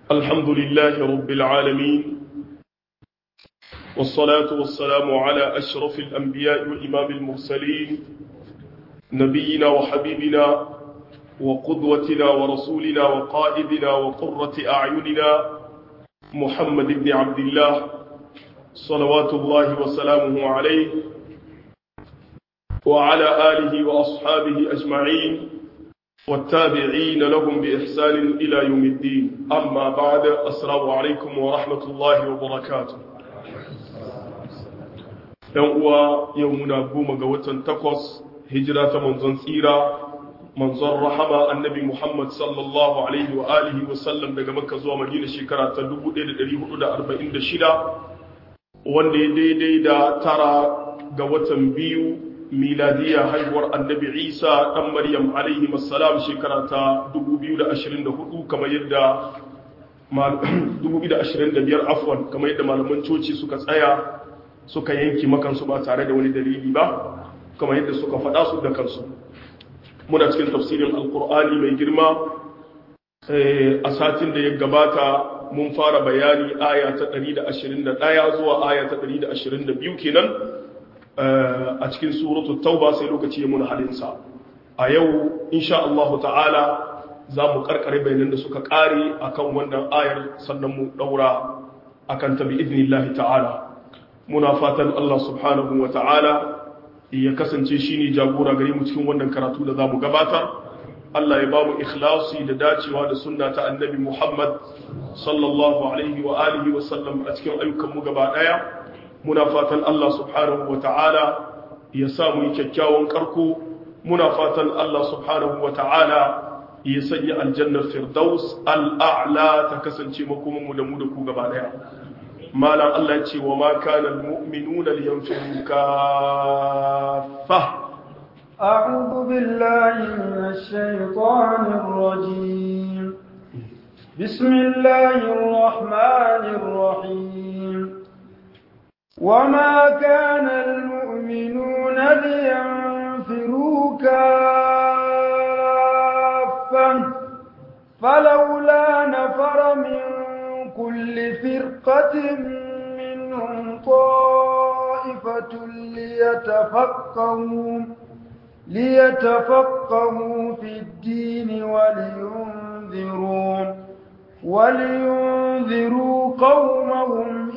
الحمد لله رب العالمين والصلاة والسلام على أشرف الأنبياء وإمام المرسلين نبينا وحبيبنا وقدوتنا ورسولنا وقائدنا وقرة أعيننا محمد بن عبد الله صلوات الله وسلامه عليه وعلى آله وأصحابه أجمعين والتابعين لهم بإحسان إلى يوم الدين أما بعد السلام عليكم ورحمة الله وبركاته يومنا قوم قوة تقص هجرة منزن سيرة منزن رحمة النبي محمد صلى الله عليه وآله وسلم daga Makka zuwa Madina shekara ta 1446 wanda ya daidai da tara ga watan biyu miladiya haihuwar annabi Isa dan Maryam alaihi assalam shekara ta 2024 kamar yadda 2025 afwan kamar yadda malaman coci suka tsaya suka yanki makansu ba tare da wani dalili ba kamar yadda suka faɗa su da kansu muna cikin tafsirin alkur'ani mai girma a satin da ya gabata mun fara bayani aya ta 121 zuwa aya ta 122 kenan a cikin suratul tauba sai lokaci ya muna halinsa a yau insha Allah ta'ala za mu karkare bayanan da suka kare akan wannan ayar sannan mu daura akan ta bi idnillahi ta'ala muna fatan Allah subhanahu wa ta'ala ya kasance shine jagora gare mu cikin wannan karatu da zamu gabatar Allah ya bamu ikhlasi da dacewa da sunna ta annabi Muhammad sallallahu alaihi wa alihi wa sallam a cikin ayyukan mu gaba daya muna fatan Allah subhanahu wa ta'ala ya samu yi kyakkyawan karko muna fatan Allah subhanahu wa ta'ala ya sanya aljannar firdaus al'a'la ta kasance makomanmu da mu da ku gaba daya malam Allah ce wa ma kana almu'minuna liyanfiru kaffa a'udhu billahi minash shaitanir rajim bismillahir rahmanir rahim وما كان المؤمنون لينفروا كافة فلولا نفر من كل فرقة منهم طائفة ليتفقهوا في الدين ولينذروا قومهم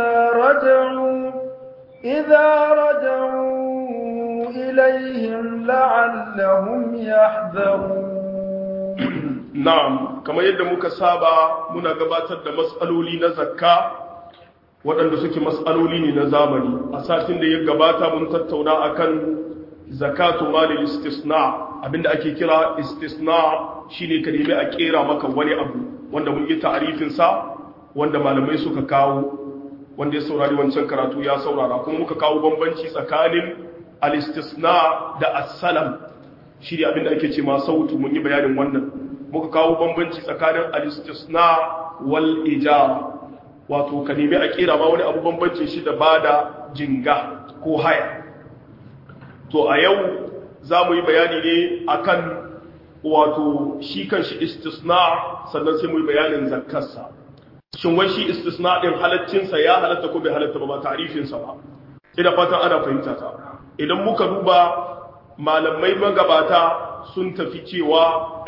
إذا رجعوا إليهم لعلهم يحذرون na'am kamar yadda muka saba muna gabatar da mas'aloli na zakka waɗanda suke mas'aloli ne na zamani a satin da ya gabata mun tattauna akan zakatu malil istisna abinda ake kira istisna shine ka nemi a kera maka wani abu wanda mun yi ta'arifin sa wanda malamai suka kawo wanda ya saurari wancan karatu ya saurara kuma muka kawo bambanci tsakanin al-istisna da as-salam shi ne abinda ake ce ma sautu mun yi bayanin wannan muka kawo bambanci tsakanin al-istisna wal ijara wato ka nemi a kira ma wani abu bambancin shi da bada jinga ko haya to a yau za mu yi bayani ne akan wato shi kan shi istisna sannan sai mu yi bayanin zakkarsa shin wai shi istisna din halaccinsa ya halatta ko bai halatta ba ta'rifinsa ba ina fatan ana fahimta ta idan muka duba malamai magabata sun tafi cewa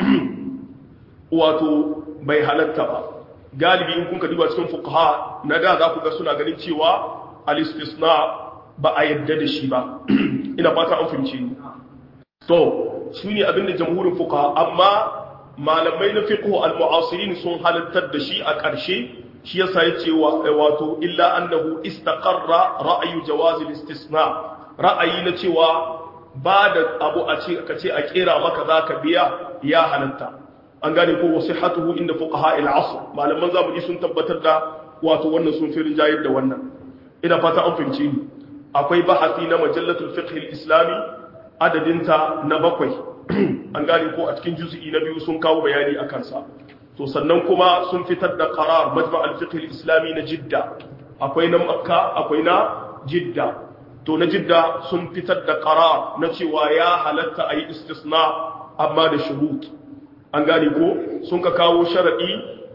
wato bai halatta ba galibi in kun ka duba cikin fuqaha na da za ku ga suna ganin cewa al-istisna ba a yadda da shi ba ina fata an fahimce ni to shine abinda jamhurin fuqaha amma malamai na fiqh al-mu'asirin sun halattar da shi a ƙarshe shi yasa yace wato illa annahu istaqarra ra'yu jawaz al-istisna ra'ayi na cewa ba da abu a ce ka ce a kera maka zaka biya ya halatta an gane ko wasihatuhu inda fuqaha al-asr malaman zamani sun tabbatar da wato wannan sun fi rinjayar da wannan ina fata an fahimce ni akwai bahasi na majallatul fiqh al-islami adadinta na 7 an gane ko a cikin juz'i na 2 sun kawo bayani akan sa to sannan kuma sun fitar da qarar majma' al-fiqh al-islami na Jidda akwai na Makka akwai na Jidda to na Jidda sun fitar da qarar na cewa ya halatta ayi istisna amma da shurut an gane ko sun ka kawo sharadi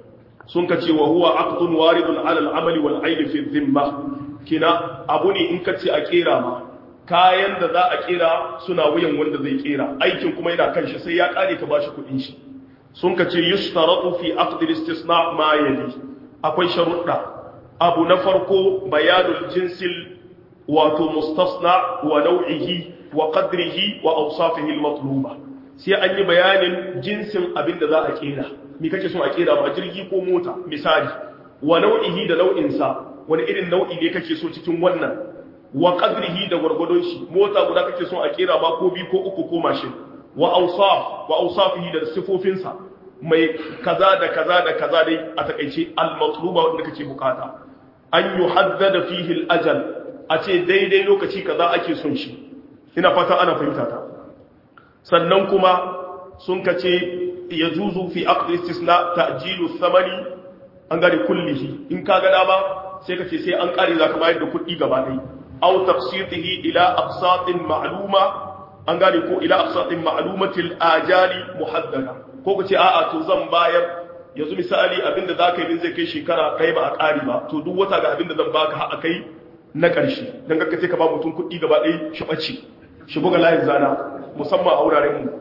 sun ka ce wa huwa aqdun waridun ala al-amali wal ayn fi dhimma kina abu ne in ka ce a kera ma kayan da za a kera suna wuyan wanda zai kera aikin kuma yana kan shi sai ya kare ka bashi kudin shi sun ka ce yushtaratu fi aqd al-istisna ma yali akwai sharuɗa abu na farko bayanul jinsil wato mustasna wa nau'ihi wa qadrihi wa awsafihi al-matluba sai an yi bayanin jinsin abin da za a kera me kake so a kera ba jirgi ko mota misali wa nau'ihi da nau'insa wani irin nau'i ne kake so cikin wannan wa qadrihi da gurgudun shi mota guda kake so a kera ba ko bi ko uku ko mashin wa awsafihi da sifofinsa mai kaza da kaza da kaza dai a takeice al-matluba wanda kake bukata an yuhaddada fihi al-ajal a ce daidai lokaci kaza ake son shi ina fata ana fahimta ta sannan kuma sun kace yajuzu fi aqd istisna ta'jilu thamani an gari kullihi in ka ga dama sai kace sai an kare zaka bayar da kuɗi gaba ɗaya aw taqsitihi ila aqsatin ma'luma an gari ko ila aqsatin ma'lumatil ajali muhaddada ko kace a'a to zan bayar yanzu misali abinda zaka yi zai kai shekara kai ba a kare ba to duk wata ga abinda zan baka har akai na ƙarshe dan ka ce ka ba mutum kuɗi gaba ɗaya shi bace shi buga layin zana musamman a wuraren mu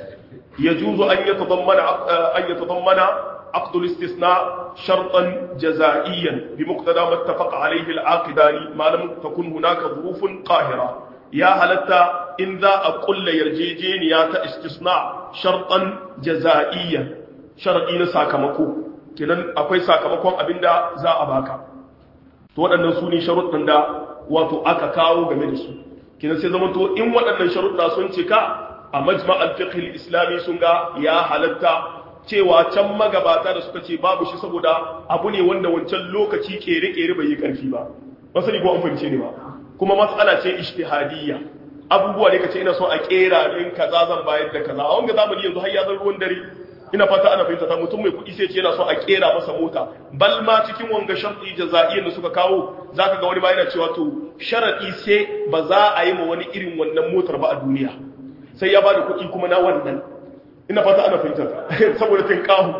yajuzu an yatadammana عقد الاستثناء شرطا جزائيا بمقتضى ما اتفق عليه العاقدان ما لم تكن هناك ظروف قاهرة يا هلتا إن ذا أقول يرجيجين يا استثناء شرطا جزائيا شرطين ساكمكو كنن أكوي ساكمكو أبندا زا أباكا تو waɗannan su ne sharuɗin da wato aka kawo game da su kinan sai zama to in waɗannan sharuɗa sun cika a majma' al-fiqh al-islami sun ga ya halatta cewa can magabata da suka ce babu shi saboda abu ne wanda wancan lokaci kere-kere bai yi ƙarfi ba ba sani ko an fahimce ne ba kuma matsala ce ijtihadiyya abubuwa ne kace ina so a kera din kaza zan bayar da kaza a wanga zamani yanzu har ya zan ruwan dare ina fata ana fahimta ta mutum mai kuɗi sai ce yana so a kera masa mota bal ma cikin wanga sharti jaza'iyyan da suka kawo zaka ga wani ba yana cewa to sharadi sai ba za a yi ma wani irin wannan motar ba a duniya sai ya bada kuɗi kuma na wannan ina fata ana fahimta saboda tinkahu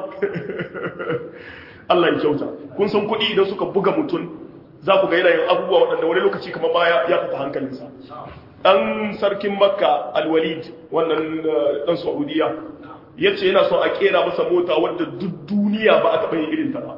Allah ya kyauta kun san kuɗi idan suka buga mutum za ku ga yana yin abubuwa waɗanda wani lokaci kamar ma ya fita hankalinsa ɗan sarkin makka alwalid wannan ɗan saudiya ya ce yana so a ƙera masa mota wadda duk duniya ba a taɓa yin irin ta ba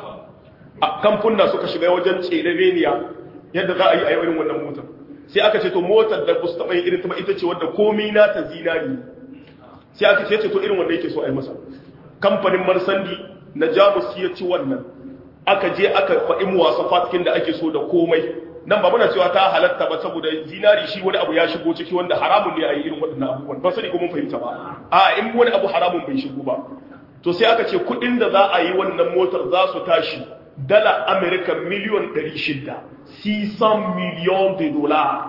a kamfuna suka shiga wajen tsereniya yadda za a yi a irin wannan motar sai aka ce to motar da ba su taɓa yin irin ta ba ita ce wadda komai na ta zinari sai aka ce to irin wanda yake so a yi masa kamfanin marsandi na jamus ya ci wannan aka je aka faɗi muwasafatkin da ake so da komai nan ba muna cewa ta halatta ba saboda zinari shi wani abu ya shigo ciki wanda haramun ne a yi irin waɗannan abubuwan ba sani ko mun fahimta ba a in wani abu haramun bai shigo ba to sai aka ce kuɗin da za a yi wannan motar za su tashi dala amerika miliyon 600 600 miliyon de dollars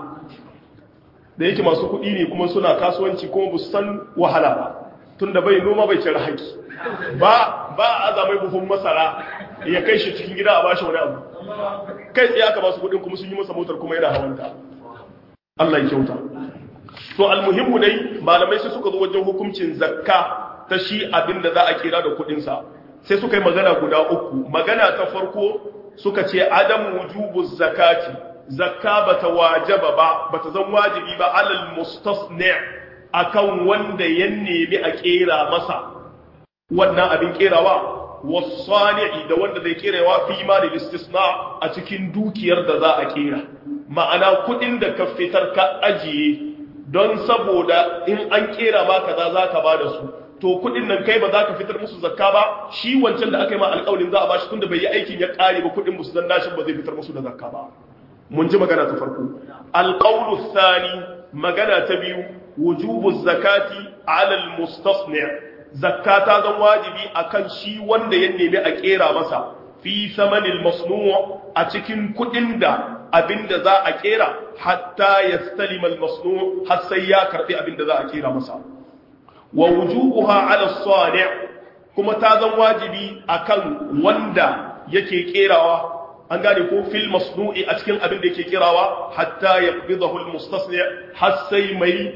da yake masu kuɗi ne kuma suna kasuwanci kuma ba su san wahala ba tun da bai noma bai cire haƙi ba a zamai buhun masara ya kai shi cikin gida a bashi wani abu kai tsaye aka ba su kuɗin kuma sun yi masa motar kuma yana hawanta Allah ya kyauta to almuhimmu dai malamai sai suka zo wajen hukuncin zakka ta shi abin da za a kira da kuɗinsa sai suka yi magana guda uku magana ta farko suka ce adam wujubu zakati zakka bata wajaba ba bata zan wajibi ba alal mustasni akan wanda ya nemi a kera masa wannan abin kerawa wasani'i da wanda zai kerawa fi ma da istisna a cikin dukiyar da za a kera ma'ana kudin da ka fitar ka ajiye don saboda in an kera ma kaza zaka ba da su to kudin nan kai ba za ka fitar musu zakka ba shi wancan da aka yi ma alƙawarin za a bashi tunda bai yi aikin ya kare ba kudin musu dan nashin ba zai fitar musu da zakka ba mun ji magana ta farko alqawlu thani magana ta biyu wujubu zakati ala almustasni zakata zan wajibi akan shi wanda ya nemi a kera masa fi samanil masnu' a cikin kudin da abinda za a kera hatta yastalima almasnu' har sai ya karbi abinda za a kera masa wa wujubuha ala as-sani' kuma ta zan wajibi akan wanda yake kerawa an gane ko fil masnu'i a cikin abin da yake kirawa hatta yaqbidahu al-mustasni' har sai mai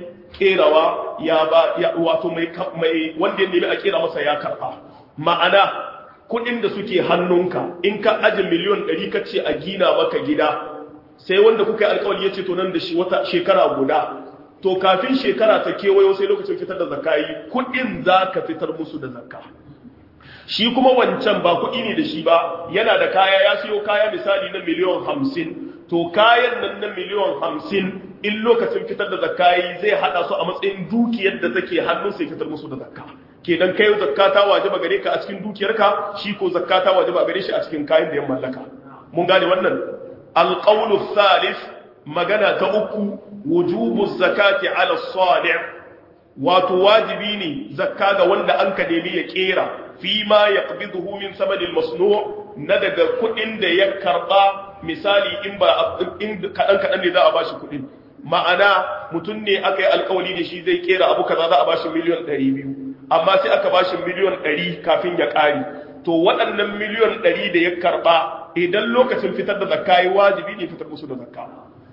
kerawa ya ba ya wato mai wanda ya nemi a kera masa ya karba ma'ana kudin da suke hannunka in ka aje miliyon 100 kace a gina maka gida sai wanda kuka yi alƙawari yace to nan da shi wata shekara guda to kafin shekara ta kewayo sai lokacin fitar da zakka yi kudin zaka fitar musu da zakka shi kuma wancan ba kudi ne da shi ba yana da kaya ya siyo kaya misali na miliyon 50 to kayan nan na miliyon 50 in lokacin fitar da zakka yi zai hada su a matsayin dukiyar da take hannun sai fitar musu da zakka kenan kai zakka ta wajaba gare ka a cikin dukiyarka shi ko zakka ta wajaba gare shi a cikin kayan da ya mallaka mun gane wannan alqawlu thalith magana ta uku wujubu zakati ala salih wato wajibi ne zakka ga wanda an ka nemi ya kera fi ma yaqbiduhu min samanil masnu' na daga kudin da ya karba misali in kadan ne za a bashi kudin ma'ana mutum ne aka yi alkawali da shi zai kera abu kaza za a bashi miliyon 200 amma sai aka bashi miliyon 100 kafin ya kare to waɗannan miliyon 100 da ya karba idan lokacin fitar da zakka yi wajibi ne fitar musu da zakka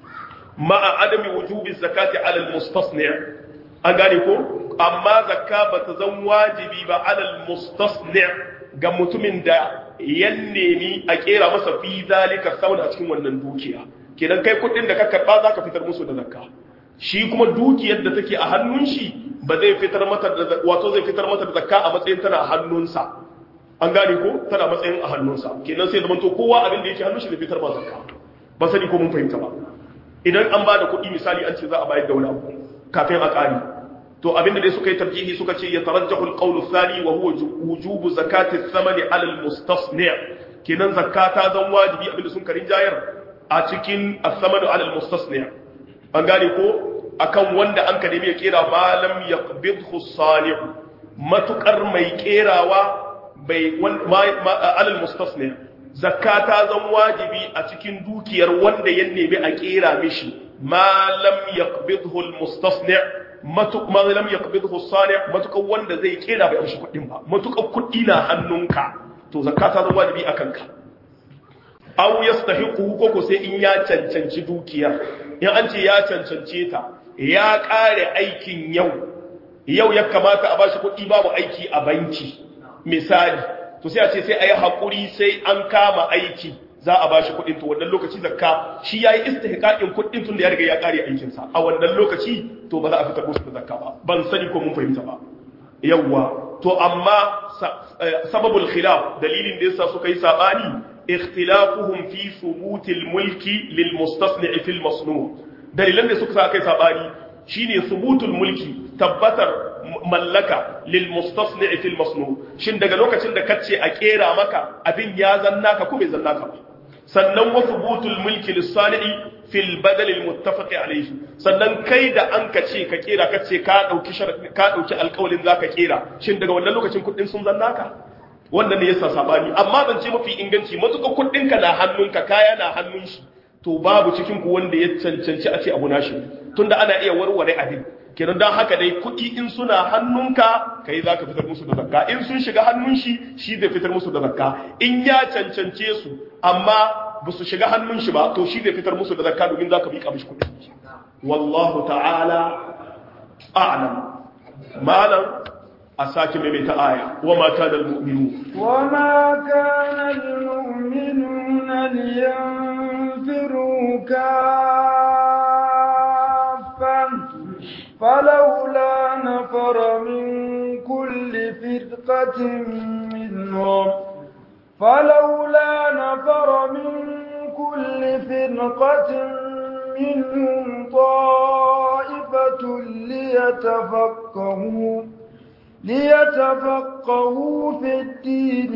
ma'a adami wujubi zakati ala al-mustasni' an gane ko amma zakka bata zan wajibi ba ala al-mustasni' ga mutumin da ya nemi a kera masa fi zalika saboda a cikin wannan dukiya kenan kai kudin da ka karba zaka fitar musu da zakka shi kuma dukiyar da take a hannun shi ba zai fitar mata da wato zai fitar mata da zakka a matsayin tana a hannunsa an gane ko tana matsayin a hannunsa kenan sai zaman to kowa abin da yake hannun shi zai fitar ba zakka ba sani ko mun fahimta ba idan an ba da kuɗi misali an ce za a bayar da wani abu kafin a ƙari to abin da dai suka yi tarjihi suka ce ya tarajjahu al-qawlu thani wa huwa wujubu zakati ath-thamani 'ala al-mustasni' kenan zakata zan wajibi abin da sun karin jayar a cikin ath-thamani 'ala al-mustasni' an gane ko akan wanda an kademi ya kera malam yaqbidhu as-sani' matukar mai kerawa bai 'ala al-mustasni' zakata zan wajibi a cikin dukiyar wanda ya nemi a kera mishi ma lam yaqbidhu al-mustasni' ma lam yaqbidhu as-sani' matukan wanda zai kera bai amshi kudin ba matukan kudi na hannunka to zakata zan wajibi akan ka aw yastahiqu ko sai in ya cancanci dukiyar in an ce ya cancance ta ya kare aikin yau ya kamata a bashi kudi babu aiki a banki misali to sai a ce sai ayi hakuri sai an kama aiki za a bashi kudin to wannan lokaci zakka shi yayi istihqaqin kudin tun da ya riga ya kare aikin sa a wannan lokaci to ba za a fitar musu da zakka ba ban sani ko mun fahimta ba yawa to amma sababul khilaf dalilin da yasa suka yi sabani ikhtilafuhum fi thubutil mulki lil mustasni' fil masnu' dalilan da suka kai sabani shine thubutul mulki tabbatar mallaka lil mustasni' fil masnu' shin daga lokacin da kace a kera maka abin ya zanna ka ko bai zanna ka ba sannan wa thubutul mulki lis sani'i fil badal al muttafaq alayhi sannan kai da an kace ka kera kace ka dauki alƙawalin zaka kera shin daga wannan lokacin kudin sun zanna ka wannan ne yasa sabani amma zan ce mafi inganci matuƙa kudin ka na hannunka kaya na hannun shi to babu cikin ku wanda ya cancanci a ce abu nashi tunda ana iya warware abin kenan dan haka dai kudi in suna hannunka kai zaka fitar musu da zakka in sun shiga hannun shi zai fitar musu da zakka in ya cancance su amma ba su shiga hannun shi ba to shi zai fitar musu da zakka domin zaka miƙa mishi kudi wallahu ta'ala a'lam malam asaki mai ta aya wa ma kana almu'minu wa ma kana almu'minuna liyanfiru kaffan falawla nafara min kulli firqatin minhum falawla nafara min kulli firqatin minhum ta'ifatun ليتفقهوا في الدين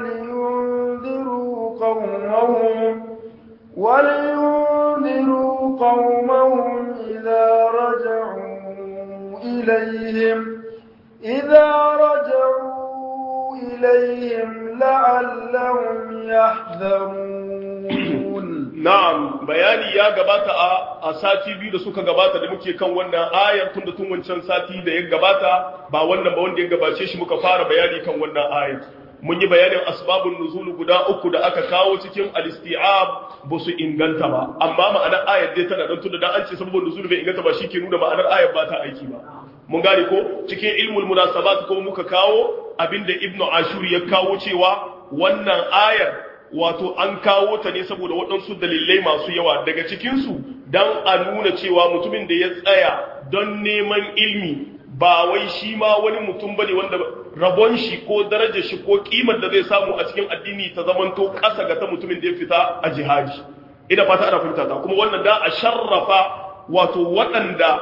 ولينذروا قومهم إذا رجعوا إليهم لعلهم يحذرون na'am bayani ya gabata a sati biyu da suka gabata da muke kan wannan ayar tun wancan sati da ya gabata ba wannan ba wanda ya gabace shi muka fara bayani kan wannan ayar mun yi bayanin asbabun nuzul guda uku da aka kawo cikin al-isti'ab ba su inganta ba amma ma'anar ayar dai tana dan tunda dan an ce sababun nuzul bai inganta ba shi ke nuna ma'anar ayar ba ta aiki ba mun gane ko cikin ilmul munasabat ko muka kawo abinda ibnu ashur ya kawo cewa wannan ayar wato an kawo ta ne saboda waɗansu dalilai masu yawa daga cikinsu don a nuna cewa mutumin da ya tsaya don neman ilmi ba wai shi ma wani mutum bane wanda rabon shi ko darajar shi ko kimar da zai samu a cikin addini ta zamanto ƙasa ga ta mutumin da ya fita a jihadi. Ina fata ana fahimta ta kuma wannan da a sharrafa wato waɗanda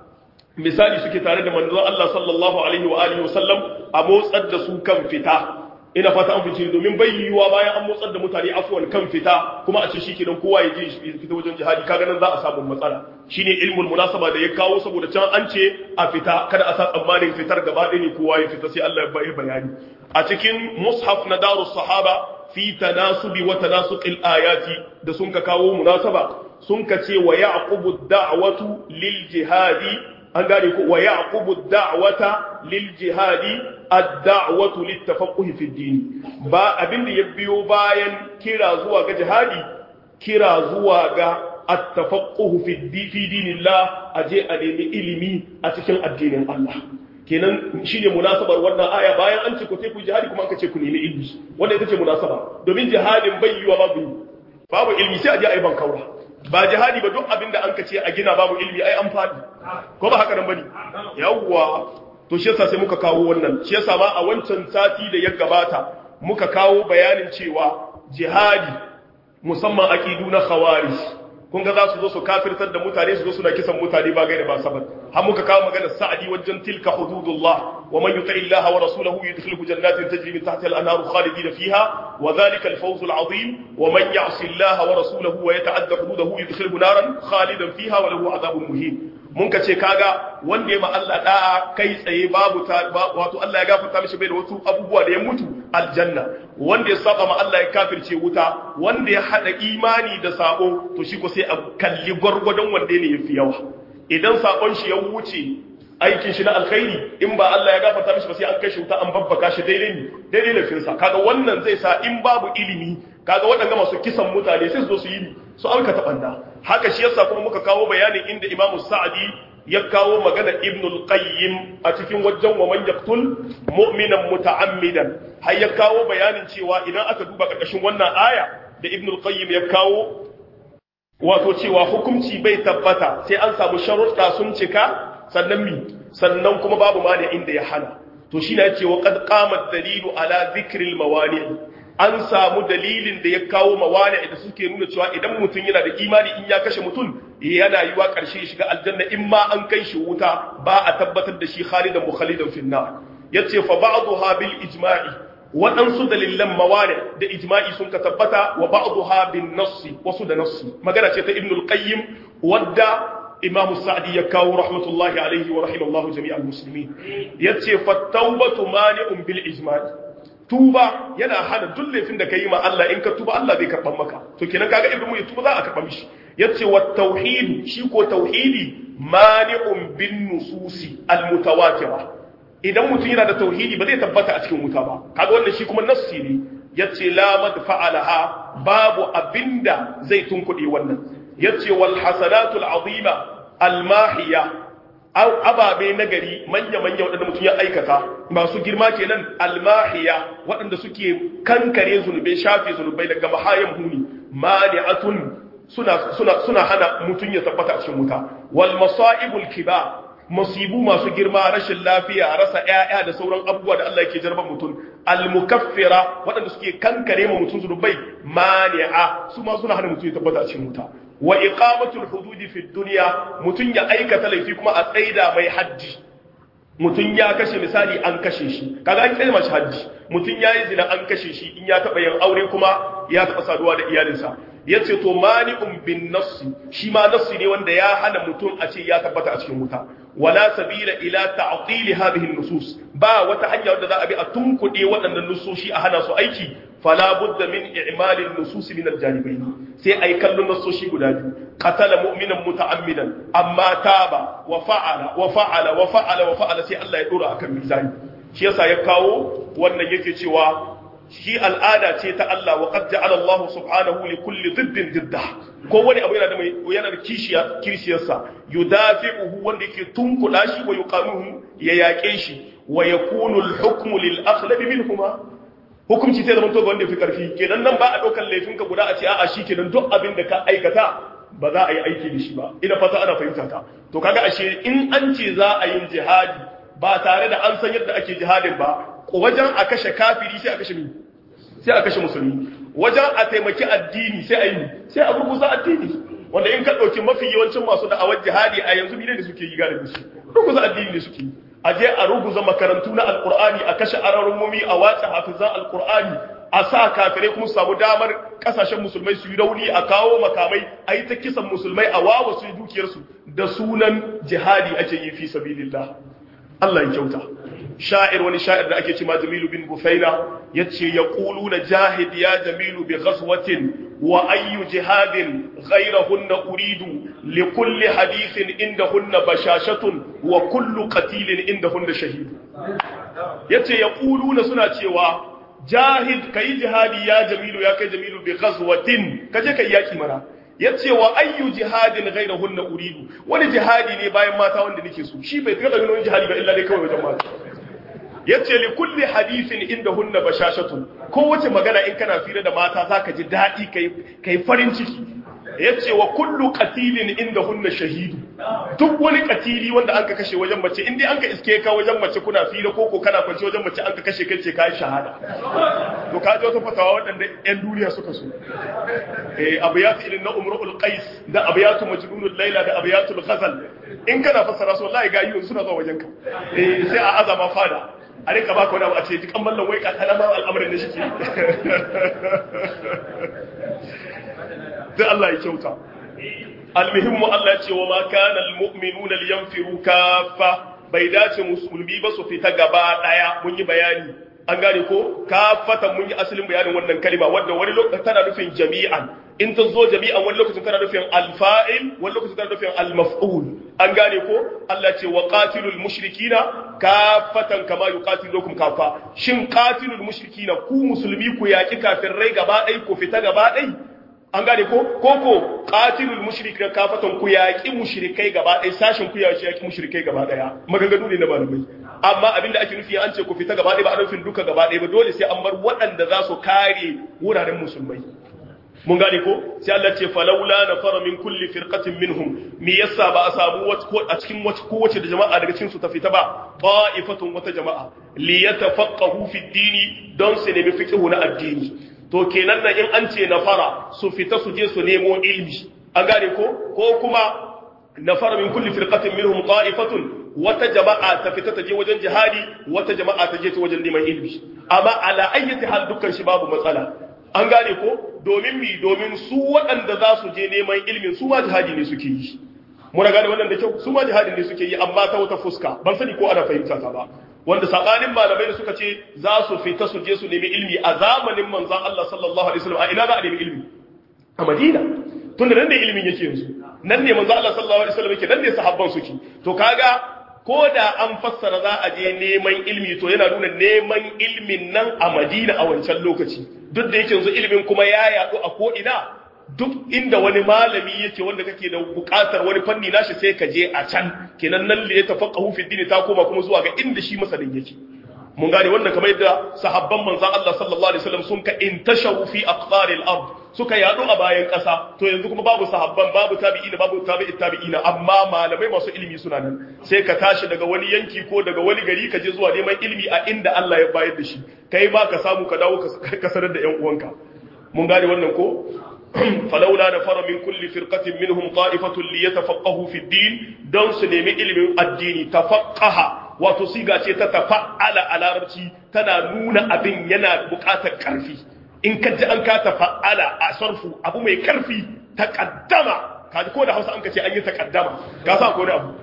misali suke tare da manzon Allah sallallahu alaihi wa alihi wasallam a motsar da su kan fita. Ina fata an fice domin bai yiwuwa bayan an motsar da mutane afwan kan fita kuma a ce shi kenan kowa ya je shi fita wajen jihadi kaga nan za a samu matsala shine ilmul munasaba da ya kawo saboda can an ce a fita kada a sa tsammanin fitar gaba ɗaya ne kowa ya fita sai Allah ya bayar bayani a cikin mushaf na darus sahaba fi tanasubi wa tanasuqil ayati da sun ka kawo munasaba sun ka ce wa yaqubu da'watu lil jihadi an gane ko wa yaqubu da'wata lil jihadi ad-da'watu lit-tafaqquh fi ad-din ba abinda ya biyo bayan kira zuwa ga jihadi kira zuwa ga at-tafaqquh fi dinillah aje a nemi ilimi a cikin addinin Allah kenan shine munasabar wannan aya bayan an ce ku sai ku jihadi kuma an ce ku nemi ilimi wanda ita ce munasaba domin jihadin bai yiwa babu ilimi sai aje ayi bankaura ba jihadi ba duk abinda an ce a gina babu ilimi ai an fadi ko ba haka nan bane yawwa to shi yasa sai muka kawo wannan shi yasa ma a wancan sati da ya gabata muka kawo bayanin cewa jihadi musamman aqidu na khawarij kun ga za su zo su kafirtar da mutane su zo suna kisan mutane ba gaida ba sabat har muka kawo maganar sa'adi wajen tilka hududullah wa man yuti illaha wa rasulahu yudkhilhu jannatin tajri min tahtiha al-anharu khalidina fiha wa dhalika al-fawz al-'azim wa man ya'si illaha wa rasulahu wa yata'adda hududahu yudkhilhu naran khalidan fiha wa lahu 'adhabun muhin mun ka ce kaga wanda ya ma Allah da'a kai tsaye babu wato Allah ya gafarta mishi bai da wasu abubuwa da ya mutu aljanna wanda ya saba ma Allah ya kafirce wuta wanda ya hada imani da sabo to shi ko sai a kalli gwargwadon wanda ne yafi yawa idan sabon shi ya wuce aikin shi na alkhairi in ba Allah ya gafarta mishi ba sai an kai shi wuta an babbaka shi daidai lafinsa kaga wannan zai sa in babu ilimi kaga waɗanda masu kisan mutane sai su zo su yi su alka banda haka shi yasa kuma muka kawo bayanin inda Imam Sa'di ya kawo magana Ibn al-Qayyim a cikin wajen wa man yaqtul mu'minan muta'ammidan har ya kawo bayanin cewa idan aka duba karkashin wannan aya da Ibn al-Qayyim ya kawo wato cewa hukunci bai tabbata sai an samu sharuɗa sun cika sannan kuma babu mani inda ya hana to shi ne ya ce wa qad qama ad-dalilu ala dhikri al-mawani' an samu dalilin da ya kawo mawani da suke nuna cewa idan mutum yana da imani in ya kashe mutum yana yiwa karshe ya shiga aljanna in ma an kai shi wuta ba a tabbatar da shi khalidan mukhalidan fi nar yace fa ba'daha bil ijma'i waɗansu dalilan mawani da ijma'i sun ka tabbata wa ba'daha bin nassi wasu da nassi magana ce ta ibn al-qayyim wadda imam sa'di ya kawo rahmatullahi alaihi wa rahimallahu jami'al muslimin yace fa tawbatu mani'un bil ijma'i tuba yana hana duk laifin da ka yi ma Allah in ka tuba Allah zai karɓar maka to kenan kaga idan mu ya tuba za a karɓa mishi yace wa tauhid shi ko tauhidi mani'un bin nususi al mutawatira idan mutum yana da tauhidi ba zai tabbata a cikin wuta ba kaga wannan shi kuma nassi ne yace la madfa'alaha babu abinda zai tunkuɗe wannan yace wal hasanatul azima al mahiya ababe nagari manya-manya waɗanda mutum ya aikata masu girma kenan almahiya waɗanda suke kankare zunubai shafe zunubai daga mahayan huni mani'atun suna hana mutum ya tabbata a cikin wuta wal masaibul kibar musibu masu girma rashin lafiya rasa ƴaƴa da sauran abubuwa da Allah yake jarban mutum al mukaffira waɗanda suke kankare ma mutum zunubai mani'a su ma suna hana mutum ya tabbata a cikin wuta wa iqamatul hududi fi dunya mutun ya aikata laifi kuma a tsaida mai haddi mutun ya kashe misali an kashe shi kaga an tsaida mashi haddi mutun yayi zina an kashe shi in ya taba yin aure kuma ya taba saduwa da iyalinsa yace to mani'un bin nafsi shi ma nafsi ne wanda ya hana mutun a ce ya tabbata a cikin wuta wala sabila ila ta'til hadhihi an-nusus ba wata hanya wadda za a bi a tunkuɗe waɗannan nusoshi a hana su aiki fala budda min i'mal an-nusus min al-janibayn sai ai kallon nusoshi guda biyu qatala mu'minan muta'ammidan amma taba wa fa'ala sai Allah ya dora akan mizani shi yasa ya kawo wannan yake cewa shi al'ada ce ta Allah wa qad ja'ala Allah subhanahu li kulli diddin didda ko wani abu yana da kishiyarsa yudafi'uhu wanda yake tunkuda shi wa yuqamuhu ya yake shi wa yakunu al-hukmu lil aghlab minhuma hukunci sai zama to ga wanda ya fi karfi kenan nan ba a ɗaukar laifinka guda a ce a'a shi kenan duk abin da ka aikata ba za a yi aiki da shi ba ina fata ana fahimta ta to kaga ashe in an ce za a yin jihadi ba tare da an san yadda ake jihadin ba wajen a kashe kafiri sai a kashe sai a kashe musulmi wajen a taimaki addini sai a yi sai a ruguza addini wanda in ka ɗauki mafi yawancin masu da'awar jihadi a yanzu ne da suke yi galibi su ruguza addini ne suke yi a je a ruguza makarantu na alkur'ani a kashe ararummomi a watsa hafizan alkur'ani a sa kafirai kuma samu damar kasashen musulmai su yi rauni a kawo makamai a yi ta kisan musulmai a wawa su dukiyarsu da sunan jihadi ake yi fi sabilillah Allah ya kyauta sha'ir wani sha'ir da ake cewa Jamilu bin Bufaila yace yaquluna jahid ya Jamilu bi ghazwatin wa ayyu jihadin ghayrahunna uridu li kulli hadithin indahunna bashashatun wa kullu qatilin indahunna shahid yace yaquluna suna cewa jahid kai jihadi ya Jamilu ya kai Jamilu bi ghazwatin kaje kai yaki mana yace wa ayyu jihadin ghayrahunna uridu wani jihadi ne bayan mata wanda nake so shi bai kada ganin jihadi ba illa dai kawai wajen mata yace li kulli hadithin indahunna bashashatun kowace magana in kana fira da mata zaka ji dadi kai farin ciki yace wa kullu qatilin indahunna shahidu duk wani katili wanda anka kashe wajen mace in dai anka iske ka wajen mace kuna fira koko kana kwance wajen mace anka kashe kai kai shahada to ka ji wata fatawa wadanda yan duniya suka so abiyatu ilin na umrul qais da abiyatu majnunul layla da abiyatul ghazal in kana fassara su wallahi ga yiwu suna zuwa wajen ka sai a azama fada a rika baka wani abu a ce jikan mallan wai ka kana ma al'amarin da shike sai Allah ya kyauta almuhimmu Allah ya ce wa ma kana almu'minuna liyanfiru kaffa bai dace musulmi ba su fita gaba daya mun yi bayani an gane ko kafatan mun yi asalin bayanin wannan kalma wanda wani lokacin tana nufin jami'an in ta zo jami'an wani lokacin tana nufin alfa'il wani lokacin tana nufin almaf'ul an gane ko Allah ce wa qatilul mushrikina kafatan kama yuqatilukum kafa shin qatilul mushrikina ku musulmi ku yaki kafirai gaba dai ku fita gaba dai an gane ko koko qatilul mushrikina kafatan ku yaki mushrikai gaba dai sashin ku yaki mushrikai gaba daya maganganu ne na malamai amma abinda ake nufi an ce ku fita gaba daya ba a nufin duka gaba daya ba dole sai an bar waɗanda za su kare wuraren musulmai mun gane ko sai Allah ce falawla nafara min kulli firqatin minhum me yasa ba a samu a cikin kowace da jama'a daga cikin su ta fita ba qa'ifatun wata jama'a li yatafaqahu fi dini don su nemi fiqhu na addini to kenan nan in an ce nafara su fita su je su nemo ilmi an gane ko kuma nafara min kulli firqatin minhum qa'ifatun wata jama'a ta fita ta je wajen jihadi wata jama'a ta je ta wajen neman ilmi amma ala ayyati hal dukkan shi babu matsala an gane ko domin su waɗanda za su je neman ilimin su ma jihadi ne suke yi muna gane wannan da kyau su ma jihadi ne suke yi amma ta wata fuska ban sani ko ana fahimta ta ba wanda sabanin malamai da suka ce za su fita su je su nemi ilimi a zamanin manzon Allah sallallahu alaihi wasallam a ina za a nemi ilimi a Madina tunda nan ne ilimin yake yanzu nan ne manzon Allah sallallahu alaihi wasallam yake nan ne sahabban suke to kaga ko da an fassara za a je neman ilimi to yana nuna neman ilimin nan a Madina a wancan lokaci duk da yake yanzu ilimin kuma ya yadu a ko ina duk inda wani malami yake wanda kake da bukatar wani fanni nashi sai ka je a can kenan nan li yatafaqahu fi dini ta koma kuma zuwa ga inda shi masanin yake mun gane wannan kamar yadda sahabban manzon Allah sallallahu alaihi wasallam sun ka intashawu fi aqtaril ard suka yadu a bayan kasa to yanzu kuma babu sahabban babu tabi'ina babu tabi'ina amma malamai masu ilimi suna nan sai ka tashi daga wani yanki ko daga wani gari ka je zuwa neman ilimi a inda Allah ya bayar da shi kai ma ka samu ka dawo ka sanar da ƴan uwanka mun gane wannan ko falawla nafara min kulli firqatin minhum ta'ifatun liyatafaqahu fi ad-din dan su nemi ilimin addini tafaqqaha wato siga ce ta tafa'ala a larabci tana nuna abin yana buƙatar ƙarfi in ka ji an ka tafa'ala a sarfu abu mai ƙarfi taqaddama kaji ko da Hausa an ka ce an yi taqaddama ka sa ko da abu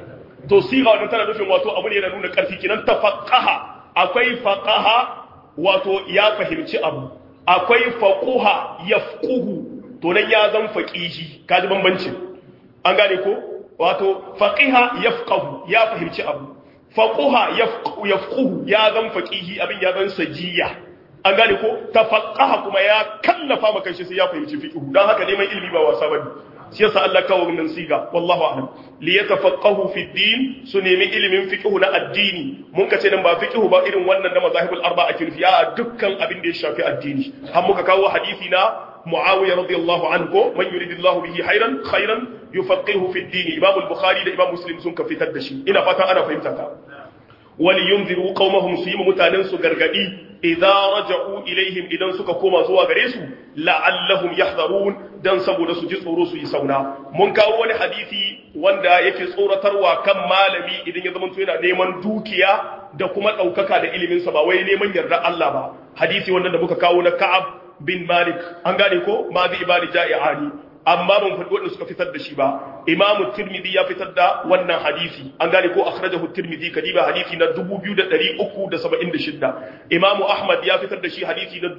to siga wannan tana nufin wato abu ne yana nuna ƙarfi kinan tafaqqaha akwai faqaha wato ya fahimci abu akwai faquha yafquhu to nan ya zan faqihi kaji bambanci an gane ko wato faqiha yafqahu ya fahimci abu faquha yafquhu ya zan faqihi abin ya zan sajiya an gane ko tafaqqaha kuma ya kallafa maka shi sai ya fahimci fiqhu dan haka neman ilimi ba wasa bane shi yasa Allah kawo min siga wallahu a'lam li yatafaqahu fi din su nemi ilimin fiqh na addini mun kace nan ba fiqh ba irin wannan da mazahibul arba'a kirfi a dukkan abin da ya shafi addini har muka kawo hadisi na Muawiya radiyallahu anhu man yuridillahu bihi khairan yufaqihu fi din Imam al-Bukhari da Imam Muslim sun ka fitar da shi ina fata ana fahimta ta wali yunziru qaumahum su yi mutanen su gargadi idza raja'u ilaihim idan suka koma zuwa gare su la'allahum yahdharun dan saboda su ji tsoro su yi sauna mun kawo wani hadisi wanda yake tsoratarwa kan malami idan ya zama yana neman dukiya da kuma daukaka da ilimin sa ba wai neman yarda Allah ba hadisi wanda da muka kawo na Ka'ab bin Malik an gane ko ma bi ibadi ja'i'ani amma ban faɗi wanda suka fitar da shi ba imamu tirmidhi ya fitar da wannan hadisi an gane ko akhrajahu tirmidhi kadiba hadisi na 2376 imamu ahmad ya fitar da shi hadisi na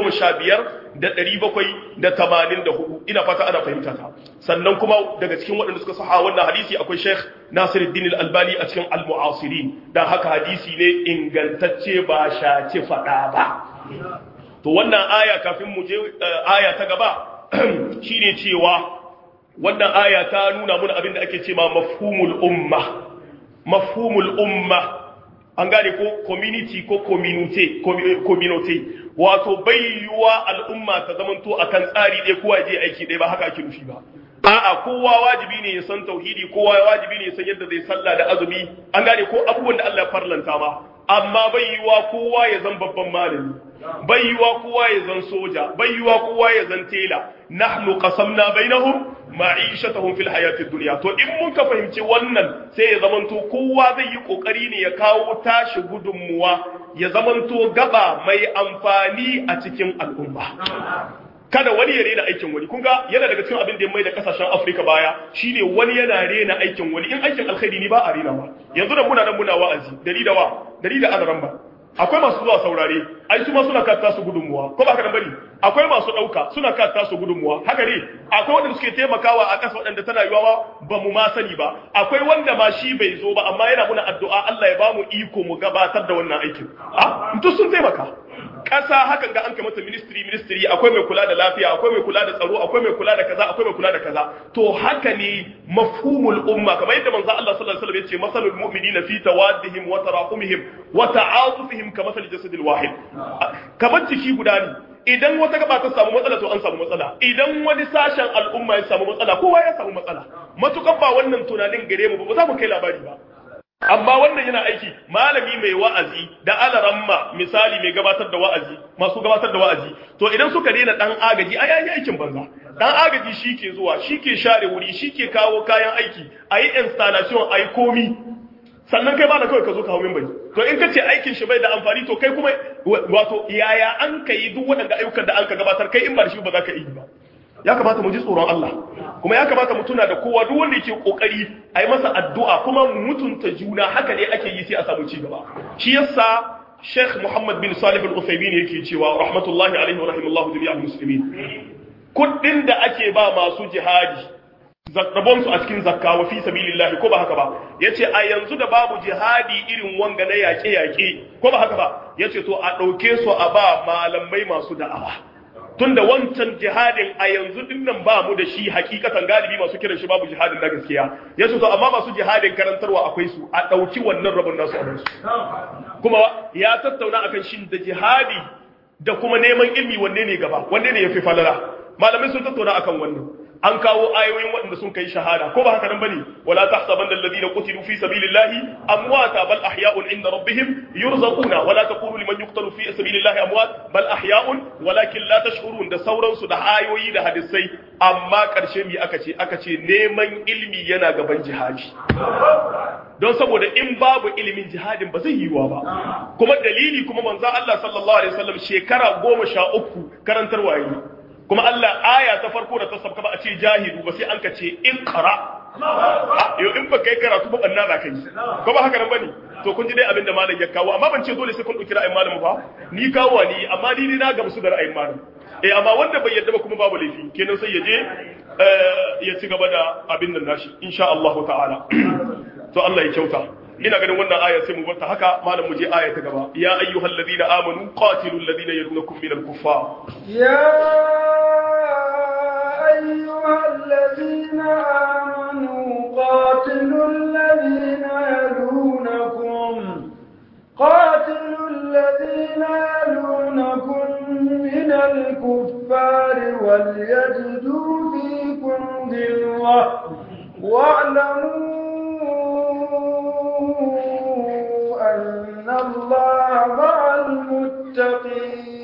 15784 ina fata ana fahimta ta sannan kuma daga cikin waɗanda suka saha wannan hadisi akwai sheikh nasiruddin al-albani a cikin al-mu'asirin dan haka hadisi ne ingantacce ba shaci faɗa ba to wannan aya kafin mu je aya ta gaba shine cewa wannan aya ta nuna mana abin da ake cewa mafhumul umma an gane ko community ko community wato bayyuwa al'umma ta zamanto akan tsari ɗaya kowa je aiki ɗaya ba haka ake nufi ba a'a kowa wajibi ne ya san tauhidi kowa wajibi ne ya san yadda zai sallah da azumi an gane ko abubuwan da Allah ya farlanta ma amma bayyuwa kowa ya zan babban malami bayyuwa kowa ya zan soja bayyuwa kowa ya zan tela nahnu qasamna bainahum ma'ishatahum fil hayatid dunya to in mun ka fahimci wannan sai ya zamanto kowa zai yi kokari ne ya kawo tashi gudunmuwa ya zamanto gaba mai amfani a cikin al'umma kada wani ya rena aikin wani kun ga yana daga cikin abin da ya mai da kasashen Afirka baya shine wani yana rena aikin wani in aikin alkhairi ne ba a rena ba yanzu da muna wa'azi dari da anaran ba akwai masu zuwa saurare ai su ma suna katta su gudunmuwa ko ba ka dan bari akwai masu dauka suna katta su gudunmuwa haka ne akwai wanda suke taimakawa a kasa wadanda tana yiwa ba mu ma sani ba akwai wanda ma shi bai zo ba amma yana muna addu'a Allah ya bamu iko mu gabatar da wannan aikin to sun taimaka kasa hakan ga an kai mata ministry akwai mai kula da lafiya akwai mai kula da tsaro akwai mai kula da kaza akwai mai kula da kaza to haka ne mafhumul umma kamar yadda manzo Allah sallallahu alaihi wasallam yace masalul mu'minina fi tawaddihim wa tarahumihim wa ta'atufihim kamathal jasadil wahid kamar jiki guda ne idan wata gaba ta samu matsala to an samu matsala idan wani sashen al'umma ya samu matsala kowa ya samu matsala matukan ba wannan tunanin gare mu ba za mu kai labari ba amma wannan yana aiki malami mai wa'azi da alaramma misali mai gabatar da wa'azi masu gabatar da wa'azi to idan suka rena dan agaji ai yayi aikin banza dan agaji shike zuwa shike share wuri shike kawo kayan aiki ayi installation ayi komi sannan kai ba da kawai ka zo ka hawo minbari to in kace aikin shi bai da amfani to kai kuma wato yaya an kai duk waɗanda ayyukan da an ka gabatar kai in ba da shi ba za ka yi ba ya kamata mu ji tsoron Allah kuma ya kamata mu tuna da kowa duk wanda yake kokari a yi masa addu'a kuma mu mutunta juna haka ne ake yi sai a samu ci gaba shi yasa Sheikh Muhammad bin Salih Al-Uthaymeen yake cewa rahmatullahi alaihi wa rahimallahu jami'al muslimin kuɗin da ake ba masu jihadi zakkabon su a cikin zakka wa fi sabilillah ko ba haka ba yace a yanzu da babu jihadi irin wanga na yaƙe ko ba haka ba yace to a dauke su a ba malamai masu da'awa tunda wancan jihadin a yanzu dinnan ba mu da shi hakikatan galibi masu kiran shi babu jihadin na gaskiya yace to amma masu jihadin karantarwa akwai su a dauki wannan rabon nasu a su kuma ya tattauna akan shin da jihadi da kuma neman ilmi wanne ne gaba wanne ne yafi falala malamai sun tattauna akan wannan an kawo ayoyin waɗanda sun kai shahada ko ba haka nan bane wala tahsabanna alladhina qutilu fi sabilillahi amwata bal ahya'un 'inda rabbihim yurzaquna wala taqulu liman yuqtalu fi sabilillahi amwat bal ahya'un walakin la tash'urun da sauransu da ayoyi da hadisai amma karshe mi aka ce neman ilimi yana gaban jihadi don saboda in babu ilimin jihadin ba zai yiwa ba kuma dalili kuma manzo Allah sallallahu alaihi wasallam shekara 13 karantarwa yi kuma Allah aya ta farko da ta sabka ba a ce jahidu ba sai an ka ce iqra yau in ba kai karatu ba banna za ka yi ko ba haka nan bane to kun ji dai abin da malam ya kawo amma ban ce dole sai kun dauki ra'ayin malam ba ni kawo ni amma ni na gamsu da ra'ayin malam amma wanda bai yadda ba kuma babu laifi kenan sai ya je ya ci gaba da abin nan nashi insha Allah ta'ala to Allah ya kyauta ina ganin wannan aya sai mu barta haka malam mu je aya ta gaba ya ayyuhal ladina amanu qatilul ladina yalunakum minal kuffar ya أيها الذين آمنوا قاتلوا الذين يلونكم من الكفار وليجدوا فيكم غلظة واعلموا أن الله مع المتقين.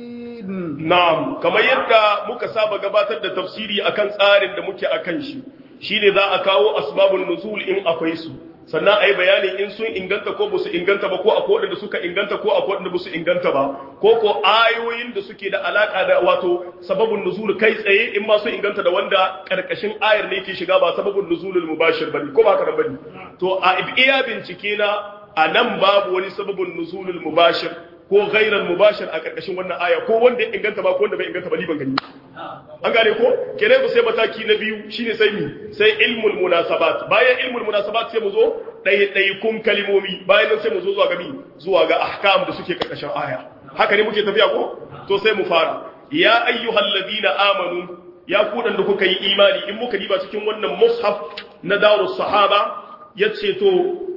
Na'am, kamar yadda muka saba gabatar da tafsiri akan tsarin da muke akan shi, shine za a kawo asbabun nuzul in akwai su, sannan ayi bayanin in sun inganta ko basu inganta ba, ko akwai wanda suka inganta ko akwai wanda basu inganta ba, ko ayoyin da suke da alaka da wato sababun nuzul kai tsaye in ma su inganta da wanda karkashin ayar ne yake shiga ba sababun nuzulul mubashir bane, ko ba haka bane. To a iya bincike na a nan babu wani sababun nuzulul mubashir ko ghairal mubashir a karkashin wannan aya, ko wanda ya inganta ba ko wanda bai inganta ba, ni ban gani. An gane ko kenan ku sai mataki na biyu shine sai sai ilmul munasabat. Bayan ilmul munasabat sai mu zo kun kalimomi, bayan nan sai mu zo zuwa ga ahkam da suke karkashin aya. Haka ne muke tafiya ko? To sai mu fara. Ya ayyuhalladhina amanu, ya ku dan da kuka yi imani, in muka diba cikin wannan mushaf na darus sahaba yace to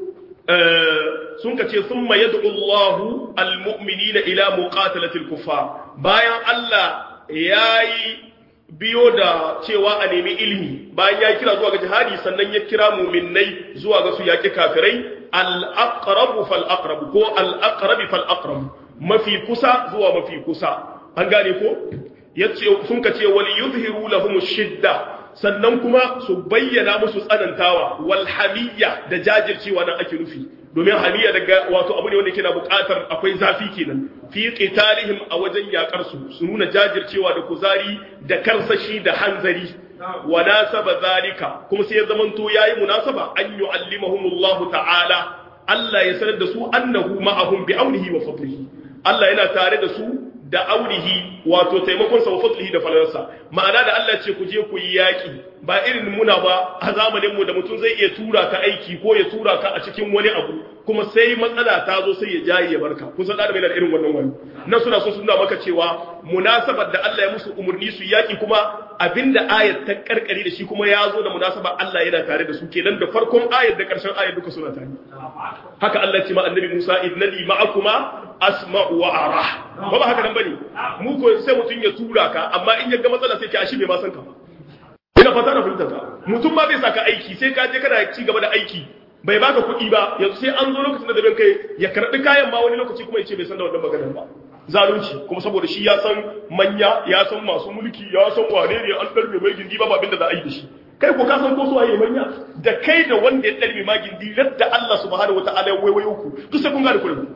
sun ka ce sun ma yadda Allahu al-mu'minina ila muqatalatil kuffar. Bayan Allah ya yi biyo da cewa a nemi ilimi, bayan ya kira zuwa ga jihadi, sannan ya kira mu'minnai zuwa ga su yaƙi kafirai, al-aqrabu fal aqrabu ko al-aqrabi fal aqrabu, mafi kusa zuwa mafi kusa. An gane ko? Yace sun ka ce wal yuzhiru lahum shidda, sannan kuma su bayyana musu tsanantawa, wal hamiyya da jajircewa nan ake nufi, domin hamiyya daga wato abu ne wanda yake na buƙatar akwai zafi kenan fi qitalihim a wajen yakar su nuna jajircewa da kuzari da karsashi da hanzari. Wa nasaba zalika, kuma sai ya zamanto yayi munasaba an yu'allimahumullahu ta'ala, Allah ya sanar da su annahu ma'ahum bi aunihi wa fadlihi, Allah yana tare da su da aurihi wato taimakon sa wa fadlihi da falalarsa. Ma'ana da Allah ce ku je ku yi yaki, ba irin muna ba a zamanin mu da mutum zai iya tura ka aiki ko ya tura ka a cikin wani abu, kuma sai matsala ta zo sai ya jayi ya barka. Kun san da bai da irin wannan wani nan suna so su nuna maka cewa munasabar da Allah ya musu umurni su yaki, kuma abinda ayat ta karkare da shi kuma ya zo da munasaba Allah yana tare da su, kenan da farkon ayat da karshen ayat duka suna tare. Haka Allah ya ce ma annabi Musa idnani ma'akuma asma'u wa ara. Ba haka nan bane, mu ko sai mutun ya tura ka, amma in ya ga matsala sai ki ashi bai ma san ka ba. Ina fata na fahimta ka. Mutum ma zai saka aiki, sai ka je kana ci gaba da aiki, bai baka kuɗi ba, yanzu sai an zo lokacin da daben kai ya karɓi kayan ma wani lokaci kuma ya ce bai san da wannan maganar ba. Zalunci, kuma saboda shi ya san manya, ya san masu mulki, ya san wane ne an ɗarbe mai gindi ba abin da za a yi da shi. Kai ko ka san ko su waye manya, da kai da wanda ya ɗarbe ma gindi, yadda Allah subhanahu wataala ya waiwayo ku, duk sai kun gane kullum.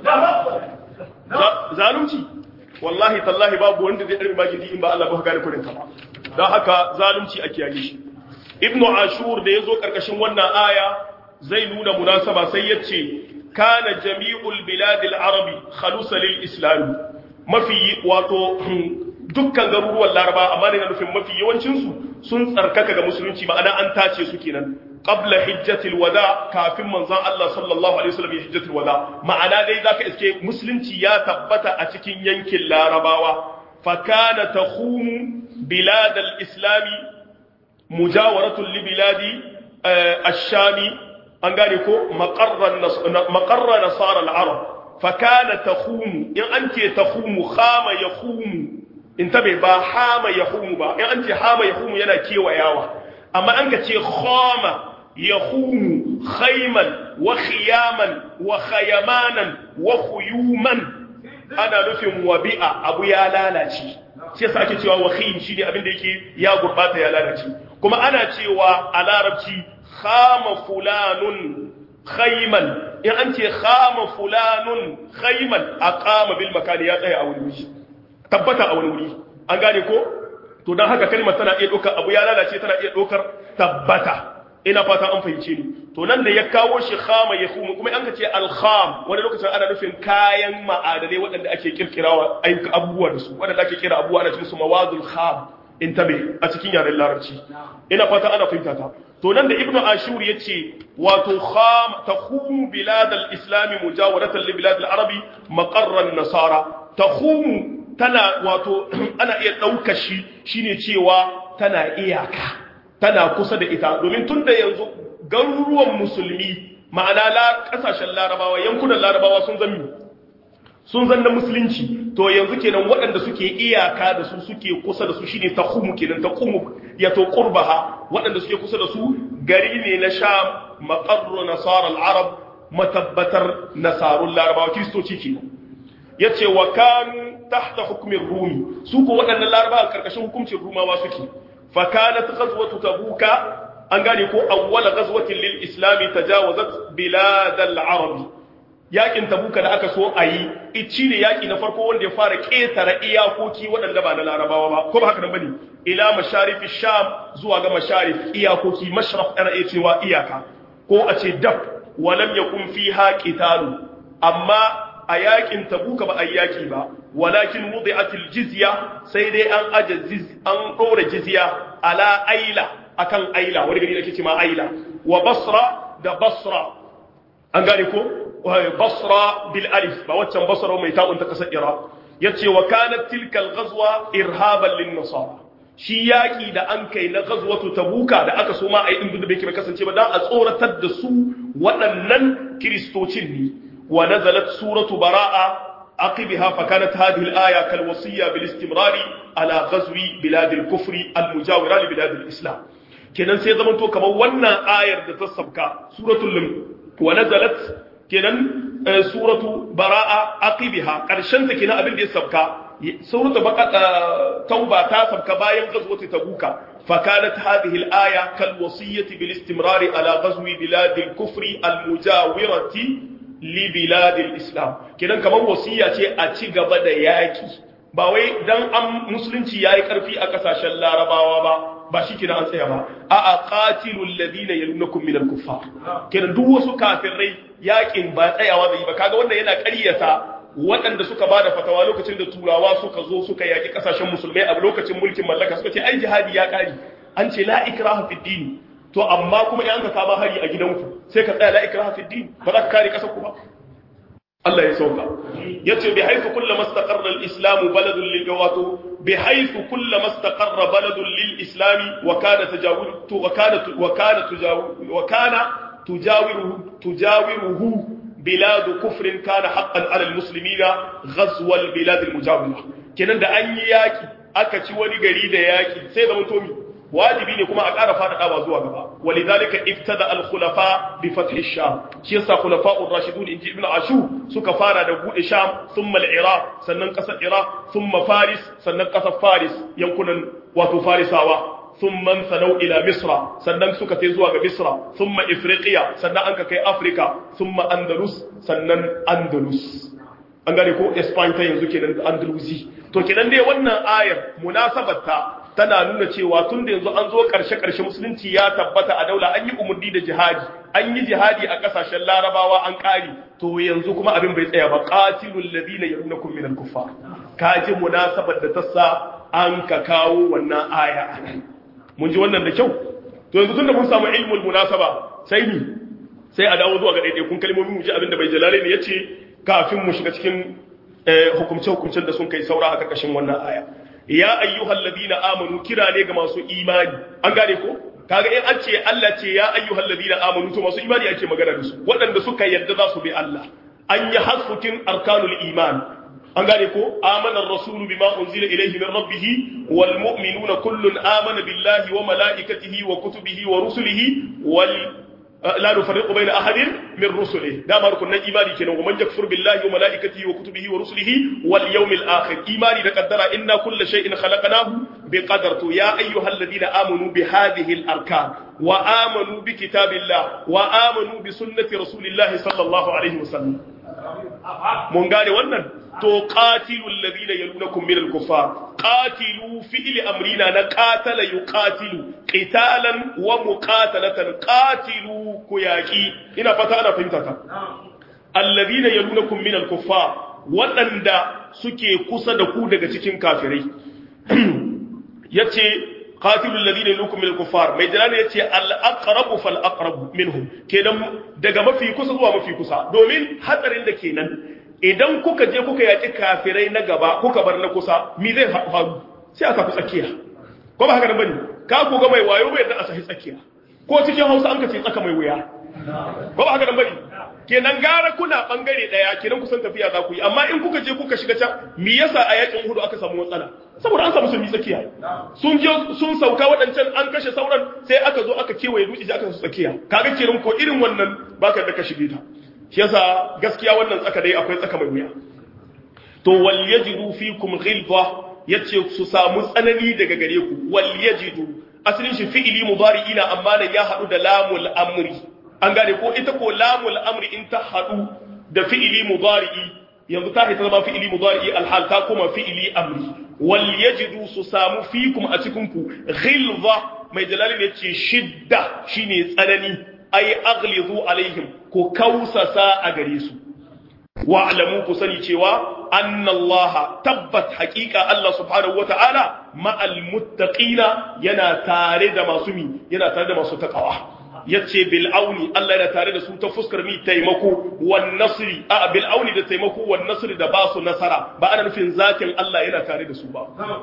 Zalunci, wallahi tallahi babu wanda zai ɗarbe ma gindi in ba Allah ba ka gane kullum ka ba. Don haka zalunci ake yayi shi. Ibnu Ashur da yazo karkashin wannan aya zai nuna munasaba sai yace kana jami'ul biladil arabi khalusa lil islam, mafi wato dukkan garuruwan laraba, amma da nufin mafi yawancin su sun tsarkaka ga musulunci, ma'ana an tace su kenan qabla hijjatil wada, kafin manzon Allah sallallahu alaihi wasallam ya hijjatul wada. Ma'ana dai zaka iske musulunci ya tabbata a cikin yankin larabawa. fa kana takhumu bilad al-islami mujawaratun li biladi ash-shami, an gane ko maqarra nasara al-arab. fa kana takhumu, in anke takhumu khama yakhumu, intabe ba hama yahumu ba, in an ce hama yahumu yana kewayawa, amma an ka ce khama yahumu khayman wa khiyaman wa khayamanan wa khuyuman, ana nufin wabi'a, abu ya lalace. shi yasa ake cewa wakhim shine abin da yake ya gurbata ya lalace. Kuma ana cewa a larabci khama fulanun khayman, in an ce khama fulanun khayman aqama bil makani, ya tsaya a wuri, tabbata a wani wuri. An gane ko? To dan haka kalmar tana iya dokar abu ya lalace, tana iya dokar tabbata. Ina fata an fahimce ni. To nan da ya kawo shi khama yakhum, kuma an ka ce al-kham wani lokacin ana nufin kayan ma'adanai waɗanda ake kirkirawa ayyuka abubuwa da su, waɗanda ake kira abubuwa ana cikin su mawadul kham, intabe a cikin yaren larabci. Ina fata ana fahimta ta. To nan da ibnu ashur yace wato kham takhum bilad al-islam mujawaratan li bilad al-arabi maqarran nasara. Takhum tana wato ana iya ɗaukar shi shine cewa tana iyaka tana kusa da ita domin tunda yanzu garuruwan musulmi ma'ana kasashen larabawa yankunan larabawa sun zanna musulunci to yanzu kenan waɗanda suke iyaka da su suke kusa da su shine taqumu kenan taqumu ya to qurbaha waɗanda suke kusa da su gari ne na Sham maqarru nasara al-arab matabbatar nasarul larabawa kristoci kenan yace wa kanu tahta hukmin rumi su ko waɗannan larabawa karkashin hukuncin rumawa suke fa kanat ghazwatu tabuka an gane ko awwala ghazwatin lil islami tajawazat bilad al-arab yakin tabuka da aka so ayi ici ne yaki na farko wanda ya fara ketara iyakoki waɗanda ba na larabawa ba ko ba haka nan bane ila masharif sham zuwa ga masharif iyakoki mashraf ana iya cewa iyaka ko a ce dab walam yakun fiha qitalu amma a yakin tabuka ba ayi yaki ba walakin wudi'atil jizya sai dai an an dora jizya ala aila akan aila wani gari da ke cewa aila wa basra da basra an gane ko basra bil alif ba waccan basra mai ta'un ta kasar iraq yace wa kanat tilka al ghazwa irhaban lin nasara shi yaki da an kai na ghazwatu tabuka da aka so ma ai din da bai kasance ba dan a tsoratar da su waɗannan kristocin ne wa nazalat suratu baraa عقبها فكانت هذه الآية كالوصية بالاستمرار على غزو بلاد الكفر المجاورة لبلاد الإسلام kenan sai zaman to kamar wannan ayar da ta sabka suratul lim wa nazalat kenan suratu baraa aqibiha karshen ta kenan abin da ya sabka suratul tauba ta sabka bayan ghazwat tabuka fa kanat hadhihi al-aya kal wasiyyati bil istimrar ala ghazwi bilad al-kufr al-mujawirati li bilad al-islam kenan kamar wasiya ce a ci gaba da yaki ba wai dan an musulunci yayi karfi a kasashen larabawa ba shi kina an tsaya ba a qatilul ladina yalunakum minal kuffar kenan duk wasu kafirai yakin ba tsayawa zai ba kaga wannan yana ƙaryata waɗanda suka bada fatawa lokacin da turawa suka zo suka yaki kasashen musulmai a lokacin mulkin mallaka suka ce ai jihadi ya kare an ce la ikraha fid din to amma kuma in ka kama hari a gidanku sai ka tsaya la ikraha fid din ba za ka kare kasar ku ba Allah ya sauka yace bi haythu kullama istaqarra al-islam baladun lil jawato bi haythu kullama istaqarra baladun lil islam wa kana tujawiruhu bilad kufr kana haqqan ala al-muslimina ghazwa al-bilad al-mujawira kenan da an yi yaki aka ci wani gari da yaki sai da mutomi wajibi ne kuma a ƙara faɗaɗawa zuwa gaba walidhalika ibtada al-khulafa bi fath ash-sham shi yasa khulafa'ur rashidun inji ibn ashu suka fara da bude sham thumma al-iraq sannan ƙasar iraq thumma faris sannan ƙasar faris yankunan wato farisawa thumma sanau ila misra sannan suka tai zuwa ga misra thumma ifriqiya sannan an ka kai afrika thumma andalus sannan andalus an gane ko Spain ta yanzu kenan da Andalusi to kenan dai wannan ayar munasabarta tana nuna cewa tun da yanzu an zo karshe musulunci ya tabbata a daula an yi umurni da jihadi an yi jihadi a kasashen larabawa an kari to yanzu kuma abin bai tsaya ba qatilul ladina yarunakum minal kuffar kaji munasabar da ta sa an ka kawo wannan aya anan mun ji wannan da kyau to yanzu tunda mun samu ilmul munasaba sai a dawo zuwa ga daidaikun kalmomi mu ji abin da bai jalale ne yace kafin mu shiga cikin hukumce-hukumcen da sun kai saura a ƙarƙashin wannan aya ya ayyuhal ladina amanu kira ne ga masu imani an gane ko kaga in an ce Allah ce ya ayyuhal ladina amanu to masu imani ake magana da su waɗanda suka yarda za su bi Allah an yi hasfukin arkanul iman an gane ko amana ar-rasulu bima unzila ilayhi min rabbih wal mu'minuna kullun amana billahi wa malaikatihi wa kutubihi wa rusulihi wal لا نفرق بين أحد من رسله دا ما ركنا إيماني كنا ومن يكفر بالله وملائكته وكتبه ورسله واليوم الآخر إيماني لقدر إنا كل شيء خلقناه بقدر يا أيها الذين آمنوا بهذه الأركان وآمنوا بكتاب الله وآمنوا بسنة رسول الله صلى الله عليه وسلم من قال ونن تقاتلوا الذين يلونكم من الكفار قاتلوا فعل أمرنا نقاتل يقاتل قتالا ومقاتلة قاتلوا كياكي هنا فتانا فهمتك الذين يلونكم من الكفار waɗanda suke kusa da ku daga cikin kafirai yace qatilul ladina yalukum minal kuffar mai jalali yace al aqrabu fal aqrabu minhum kenan daga mafi kusa zuwa mafi kusa domin hatsarin da kenan idan kuka je kuka yaki kafirai na gaba kuka bar na kusa mi zai faru sai aka fi tsakiya ko ba haka nan bane ka ko ga mai wayo bai da a sahi tsakiya ko cikin Hausa an ka ce tsaka mai wuya ko ba haka nan bane kenan gara kuna bangare daya kenan kusan tafiya za ku yi amma in kuka je kuka shiga can me yasa a yakin Uhud aka samu matsala saboda an samu sun yi tsakiya sun je sun sauka wadancan an kashe sauran sai aka zo aka kewaye dutse sai aka su tsakiya kaga kenan ko irin wannan baka da ka shige ta shi yasa gaskiya wannan tsaka dai akwai tsaka mai wuya to wal yajidu fikum ghilza yace su samu tsanani daga gare ku wal yajidu asalin shi fi'ili mudari'ina amma da ya hadu da lamul amri an gane ko ita ko lamul amri in ta hadu da fi'ili mudari'i yanzu ta hita zama fi'ili mudari'i alhal ta kuma fi'ili amri wal yajidu su samu fikum a cikin ku ghilza mai jalali ne ce shidda shine tsanani ay aghlizu alaihim ko kausasa a gare su wa'lamu ku sani cewa annallaha tabbat haqiqa Allah subhanahu wata'ala ma'al muttaqina yana tare da masu yana tare da masu takawa yace bil auni Allah yana tare da su ta fuskar mi taimako wan nasri bil auni da taimako wan nasri da ba su nasara ba ana nufin zatin Allah yana tare da su ba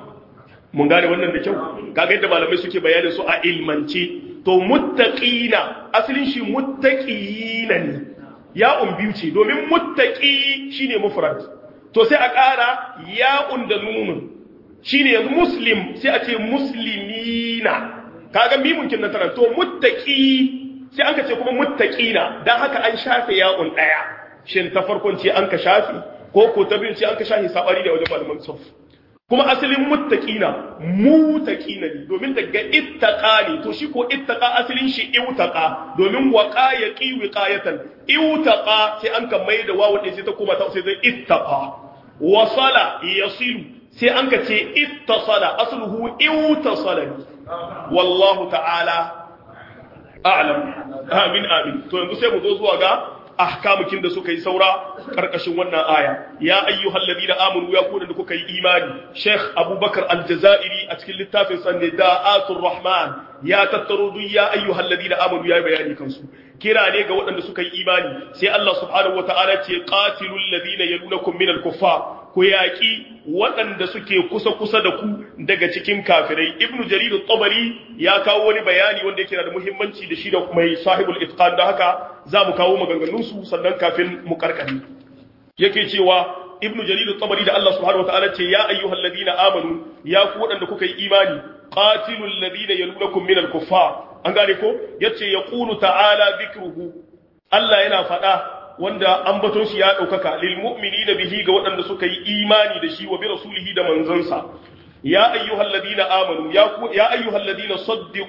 mun gane wannan da kyau kaga yadda malamai suke bayanin su a ilmance to muttaqina asalin shi muttaqina ne ya'un biyu ce domin muttaqi shine mufrad to sai a ƙara ya'un da nunun shine yanzu muslim sai a ce muslimina kaga mimun kin nan tana to muttaqi sai an ka ce kuma muttaqina dan haka an shafe ya'un daya shin ta farkon ce an ka shafe ko ta biyu ce an ka shafe sabari da wajen malaman saf kuma asalin muttaqina mutaqina ne domin daga ittaqa ne to shi ko ittaqa asalin shi iutaqa domin waqayaqi wiqayatan iutaqa sai an ka maida wawu din sai ta koma ta sai zai ittaqa wasala yasilu sai an ka ce ittasala asluhu iutasala wallahu ta'ala a'lam amin to yanzu sai mu zo zuwa ga ahkamukin da suka yi saura karkashin wannan aya ya ayyuhal ladina amanu ya ku da kuka yi imani Sheikh Abubakar Al-Jazairi a cikin littafin sa Nida'atul Rahman ya tattaro duk ya ayyuhal ladina amanu ya bayani kansu kira ne ga waɗanda suka yi imani sai Allah subhanahu wataala ce qatilul ladina yalunakum minal kuffar ku yaƙi waɗanda suke kusa-kusa da ku daga cikin kafirai ibnu jarir at-tabari ya kawo wani bayani wanda yake da muhimmanci da shi da mai sahibul itqan da haka za mu kawo maganganun su sannan kafin mu karkare yake cewa ibnu jarir at-tabari da Allah subhanahu wataala ce ya ayyuhalladhina amanu ya ku waɗanda kuka yi imani qatilul ladina yalunakum minal kuffar an gane ko yace yaqulu ta'ala dhikruhu Allah yana faɗa wanda ambaton shi ya ɗaukaka lil mu'minina bihi ga waɗanda suka yi imani da shi wa bi rasulihi da manzansa ya ayyuhal ladina amanu ya ayyuhal ladina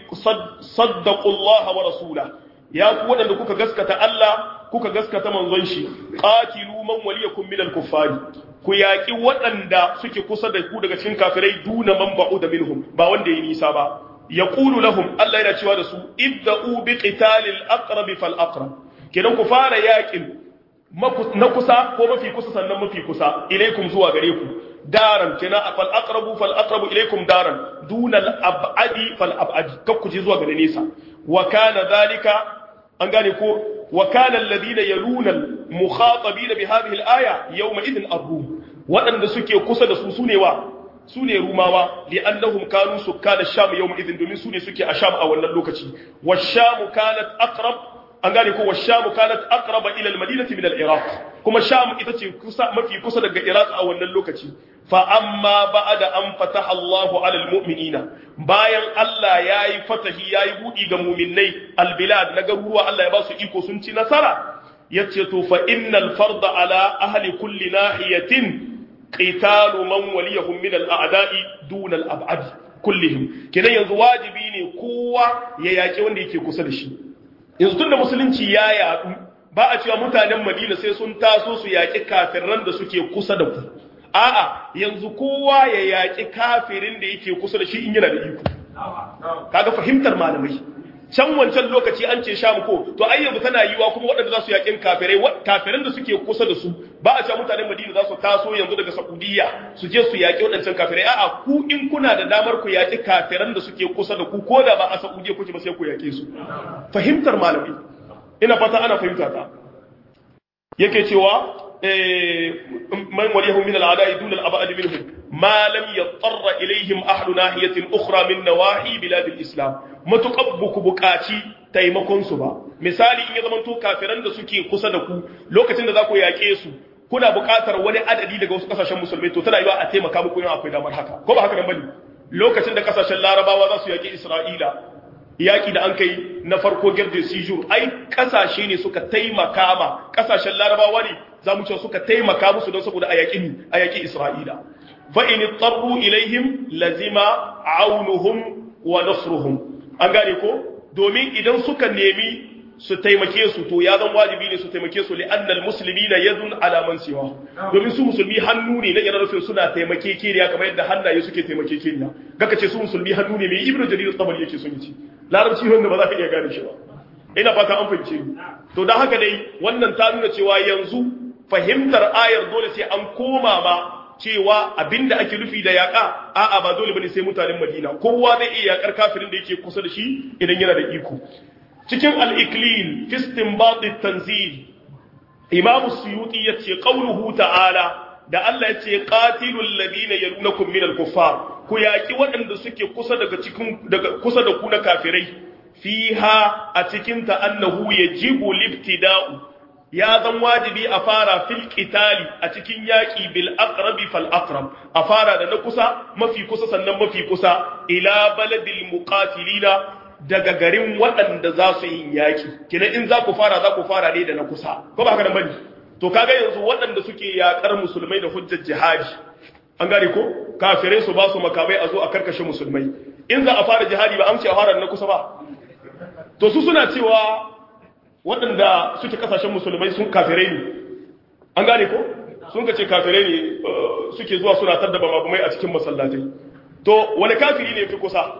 saddaqu Allah wa rasula ya ku waɗanda kuka gaskata Allah kuka gaskata manzon shi qatilu man waliyakum minal kuffari ku yaki waɗanda suke kusa da ku daga cikin kafirai duna man ba'uda minhum ba wanda yi nisa ba yaqulu lahum Allah yana cewa da su idda'u bi qitalil aqrab fal aqrab kenan ku fara yakin na kusa ko mafi kusa sannan mafi kusa ilaikum zuwa gare ku daran kenan fal aqrabu ilaikum daran dunal abadi fal abadi kakku je zuwa gare nesa wa kana zalika an gane ko wa kana alladhina yaluna al mukhatabina bi hadhihi al aya yawma idhin arrum wadanda suke kusa da su sune rumawa li annahum kanu sukkana sham yawma idhin domin sune suke a sham a wannan lokaci wa sham kanat aqrab an gane ko washamu kanat aqraba ila almadinati min al-iraq kuma sham ita ce kusa mafi kusa daga iraq a wannan lokaci fa amma ba'da an fataha Allahu ala almu'minina bayan Allah yayi fatahi yayi budi ga mu'minnai albilad na garuruwa Allah ya ba su iko sun ci nasara yace to fa innal farda ala ahli kulli nahiyatin qitalu man waliyahum min al-a'da'i duna al-ab'ad kullihim kenan yanzu wajibi ne kowa ya yaki wanda yake kusa da shi yanzu tun da musulunci ya yaɗu ba a cewa mutanen Madina sai sun taso su yaƙi kafiran da suke kusa da ku a'a yanzu kowa ya yaƙi kafirin da yake kusa da shi in yana da iko kaga fahimtar malamai can wancan lokaci an ce sha ko to ai yanzu tana yiwa kuma waɗanda za su yaƙin kafirin da suke kusa da su ba a cewa mutanen Madina za su taso yanzu daga Saudiya su je su yaƙi waɗancan kafirai a'a ku in kuna da damar ku yaƙi kafiran da suke kusa da ku ko da ba a Saudiya kuke ba sai ku yaƙe su fahimtar malami ina fata ana fahimta ta yake cewa man waliyahum min al-a'da'i dun al-ab'ad minhum ma lam yattarra ilaihim ahlu nahiyatin ukhra min nawahi bilad al-islam matuqabbuku bukaci taimakon su ba misali in ya zamanto kafiran da suke kusa da ku lokacin da za ku yaƙe su kuna buƙatar wani adadi daga wasu kasashen musulmai to tana yiwa a taimaka muku yin akwai damar haka ko ba haka nan bane lokacin da kasashen larabawa za su yaƙi isra'ila yaƙi da an kai na farko girde sijur ai kasashe ne suka taimaka ma kasashen larabawa ne za mu ce suka taimaka musu don saboda a yaƙi isra'ila fa in tarru ilaihim lazima aunuhum wa nasruhum an gane ko domin idan suka nemi su taimake su to ya zan wajibi ne su taimake su li'annal muslimina yadun ala man siwa domin su musulmi hannu ne na yana rufin suna taimake kiriya kamar yadda hannaye suke taimake kiriya gaka ce su musulmi hannu ne mai ibnu jarir tabari yake son yace larabci wanda ba za ka iya gane shi ba ina fata an fahimce ni to dan haka dai wannan ta nuna cewa yanzu fahimtar ayar dole sai an koma ma cewa abinda ake nufi da yaka a'a ba dole bane sai mutanen Madina kowa zai iya yakar kafirin da yake kusa da shi idan yana da iko cikin al-iklil fi istinbat at-tanzil imam suyuti yace qauluhu ta'ala da Allah yace qatilul ladina yalunakum minal kuffar ku yaki waɗanda suke kusa kusa da ku na kafirai fiha a cikin ta annahu yajibu libtida'u ya zan wajibi a fara fil qitali a cikin yaki bil aqrabi fal aqrab a fara da na kusa mafi kusa sannan mafi kusa ila baladil muqatilina daga garin waɗanda za su yi yaƙi kina in za ku fara ne da na kusa ko ba haka nan bane to kaga yanzu waɗanda suke yaƙar musulmai da hujjar jihadi an gane ko kafirai su ba su makamai a zo a karkashe musulmai in za a fara jihadi ba an ce a fara da na kusa ba to su suna cewa waɗanda suke kasashen musulmai sun kafirai ne an gane ko sun ka ce kafirai ne suke zuwa suna tadda bamabumai a cikin masallatai to wani kafiri ne fi kusa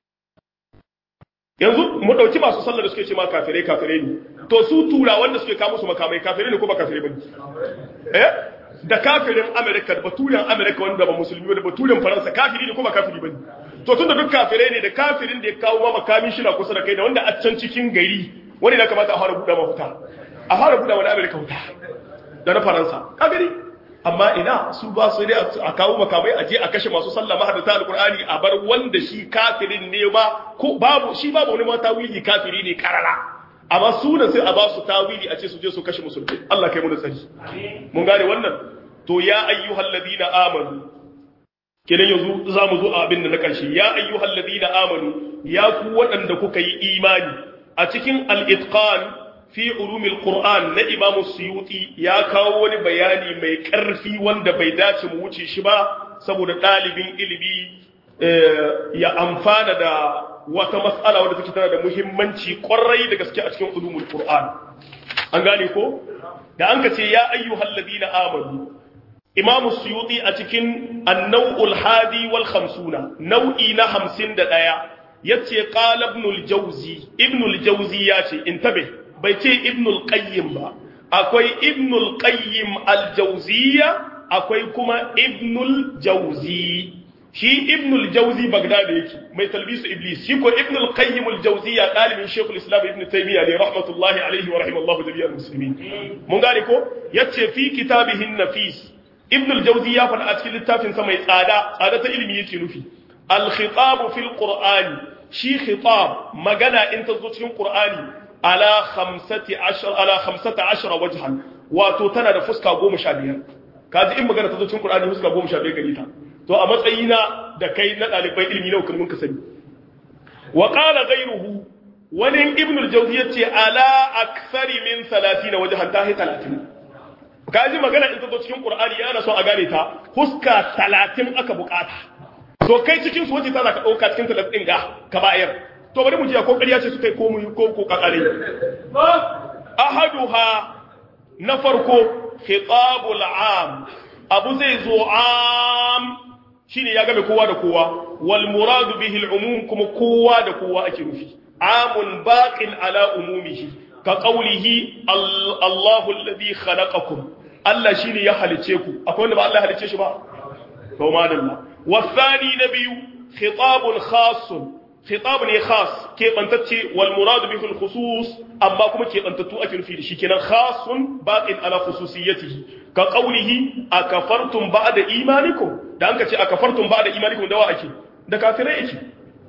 yanzu mu dauki masu sallar da suke ce ma kafirai ne to su tura wanda suke kawo musu makamai kafirai ne ko ba kafirai bane da kafirin America da baturen America wanda ba musulmi ba da baturen Faransa kafiri ne ko ba kafiri bane to tunda duk kafirai ne da kafirin da ya kawo ma makamin shi na kusa da kai da wanda a can cikin gari wani da kamata a fara buɗa mafuta a fara buɗa wani America wuta da na Faransa kafiri amma ina su ba su dai a kawo makamai a je a kashe masu sallah mahadata alqur'ani a bar wanda shi kafirin ne ba ko babu shi babu wani ma tawili kafiri ne karara amma su da sai a ba su tawili a ce su je su kashe musulmi Allah kai mu da tsari mun gane wannan to ya ayyuhal ladina amanu kenan yanzu zamu zo a abin da na karshe ya ayyuhal ladina amanu ya ku wadanda kuka yi imani a cikin al-itqan fi ulumil Qur'an na Imam Suyuti ya kawo wani bayani mai ƙarfi wanda bai dace mu wuce shi ba saboda ɗalibin ilimi ya amfana da wata mas'ala wadda take tana da muhimmanci ƙwarai da gaske a cikin ulumul Qur'an an gane ko da an ka ce ya ayyuhal ladina amanu Imam Suyuti a cikin an-naw'ul hadi wal 50 nau'i na 51 yace qala ibn al-Jawzi yace intabe bai ce ibnul qayyim ba akwai ibnul qayyim al-jawziyya akwai kuma ibnul jawzi shi ibnul jawzi bagdadi yake mai talbisu iblis shi ko ibnul qayyim al-jawziyya dalibin shaykhul islam ibn taymiyyah ne rahmatullahi alayhi wa rahimallahu jami'al muslimin mun gane ko yace fi kitabihi an-nafis ibnul jawzi ya fada a cikin littafin sa mai tsada ta ilimi yake nufi al-khitab fil qur'ani shi khitab magana in ta zo cikin qur'ani ala 15 wajhan wato tana da fuska 15 kaji in magana ta zo cikin Qur'ani fuska 15 gari ta to a matsayina da kai na dalibai ilimi nawa kun ka sani wa qala ghayruhu wani ibn al-Jawzi yace ala akthari min 30 wajhan ta 30 kaji magana in ta zo cikin Qur'ani yana so a gane ta fuska 30 aka bukata to kai cikin su wace ta za ka dauka cikin 30 ga ka bayar to bari mu ji ko ƙarya ce suka yi ko mu ko kakare ahaduha na farko khitabul am abu zai zo am shine ya game kowa da kowa wal muradu bihi al umum kuma kowa da kowa ake nufi amun baqin ala umumihi ka qawlihi Allahu alladhi khalaqakum Allah shine ya halice ku akwai wanda ba Allah ya halice shi ba to madalla wasani nabiyu khitabun khassun khitab ne khas ke bantacce wal murad bihi al khusus amma kuma ke bantattu ake nufi da shi kenan khasun baqin ala khususiyatihi ka qawlihi akafartum ba'da imanikum da an ka ce akafartum ba da imanikum dawa ake da kafirai yake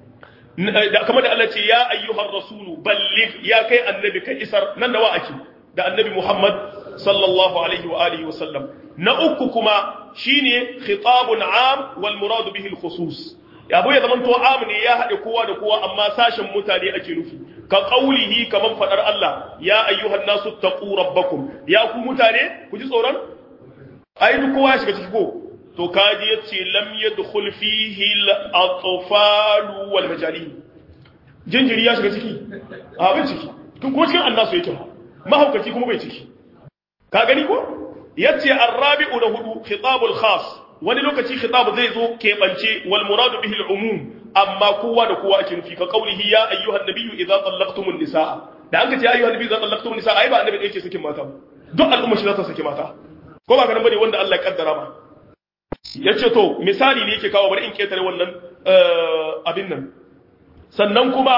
kamar da Allah ce ya ayyuhar rasulu balligh ya kai annabi ka isar nan dawa ake da annabi Muhammad sallallahu alaihi wa alihi wa sallam na uku kuma shine khitabun am wal murad bihi al khusus yabo ya zaman to am ne ya hade kowa da kowa amma sashen mutane ake nufi ka qaulihi kaman fadar Allah ya ayyuhan nasu taqu rabbakum ya ku mutane ku ji tsoron ai duk kowa shiga ciki ko to kaji yace lam yadkhul fihi al atfal wal majalin jinjiri ya shiga ciki abin ciki tun ko cikin annasu yake mahaukaci kuma bai ciki ka gani ko yace arabi'u da hudu khitabul khas wani lokaci khitab zai zo keɓance wal muradu bihi al umum amma kowa da kowa ake nufi ka qaulihi ya ayyuhan nabiyyu idza tallaqtumun nisaa da an ce ya ayyuhan nabiyyu idza tallaqtumun nisaa ai ba annabi da yake sakin mata duk al'umma shi za ta saki mata ko ba ganin bane wanda Allah ya kaddara ma yace to misali ne yake kawo bari in ketare wannan abin nan sannan kuma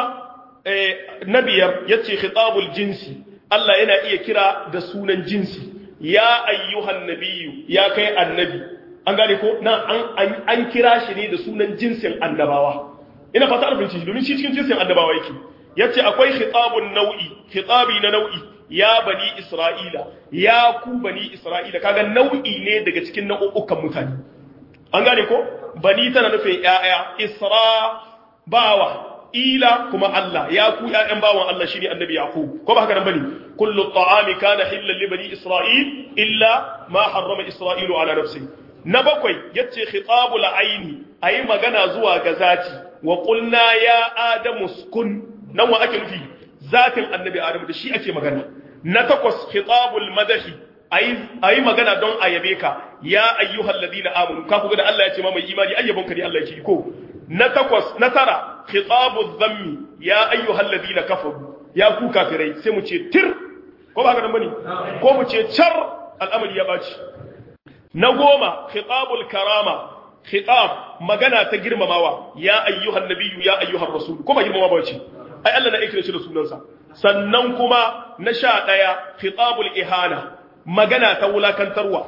na biyar yace khitabul jinsi Allah yana iya kira da sunan jinsi ya ayyuhan nabiyyu ya kai annabi an gane ko nan an kira shi ne da sunan jinsin annabawa ina fata arfin shi domin shi cikin jinsin annabawa yake yace akwai khitabun nau'i khitabi na nau'i ya bani isra'ila ya ku bani isra'ila kaga nau'i ne daga cikin nau'ukan mutane an gane ko bani tana nufin ya'ya isra bawa ila kuma Allah ya ku ƴaƴan bawan Allah shine annabi yaqub ko ba haka nan bane kullu ta'ami kana hillan li bani isra'il illa ma harrama isra'ilu ala nafsihi na bakwai yace khitabul aini ayi magana zuwa ga zati wa qulna ya adamu uskun nan wa ake nufi zatin annabi adamu da shi ake magana na takwas khitabul madahi ayi magana don ayabe ka ya ayyuhal ladina amanu ka kuga da Allah ya ce ma mai imani ayyabon ka ne Allah yake ko na takwas na tara khitabuz zammi ya ayyuhal ladina kafaru ya ku kafirai sai mu ce tir ko ba haka nan bane ko mu ce char al'amari ya baci na goma khitabul karama khitab magana ta girmamawa ya ayyuhan nabiyyu ya ayyuhar rasul ko ba girmama ba ce ai Allah na aika shi da sunansa sannan kuma na 11 khitabul ihana magana ta wulakantarwa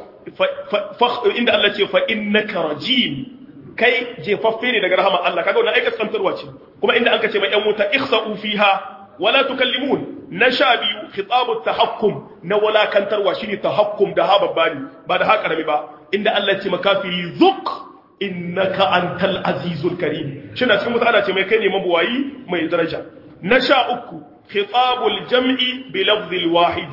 inda Allah ce fa innaka rajim kai jefaffe ne daga rahama Allah kaga wannan aika tsantarwa ce kuma inda anka ce mai yan wuta ikhsa'u fiha wala tukallimun na 12 khitabut tahakkum na walakantarwa shine tahakkum da ha babbani ba da ha karami ba inda Allah ce makafiri zuk innaka antal azizul karim shina cikin mutane ce mai kai ne mabuwayi mai daraja na 13 khitabul jam'i bi lafzil wahid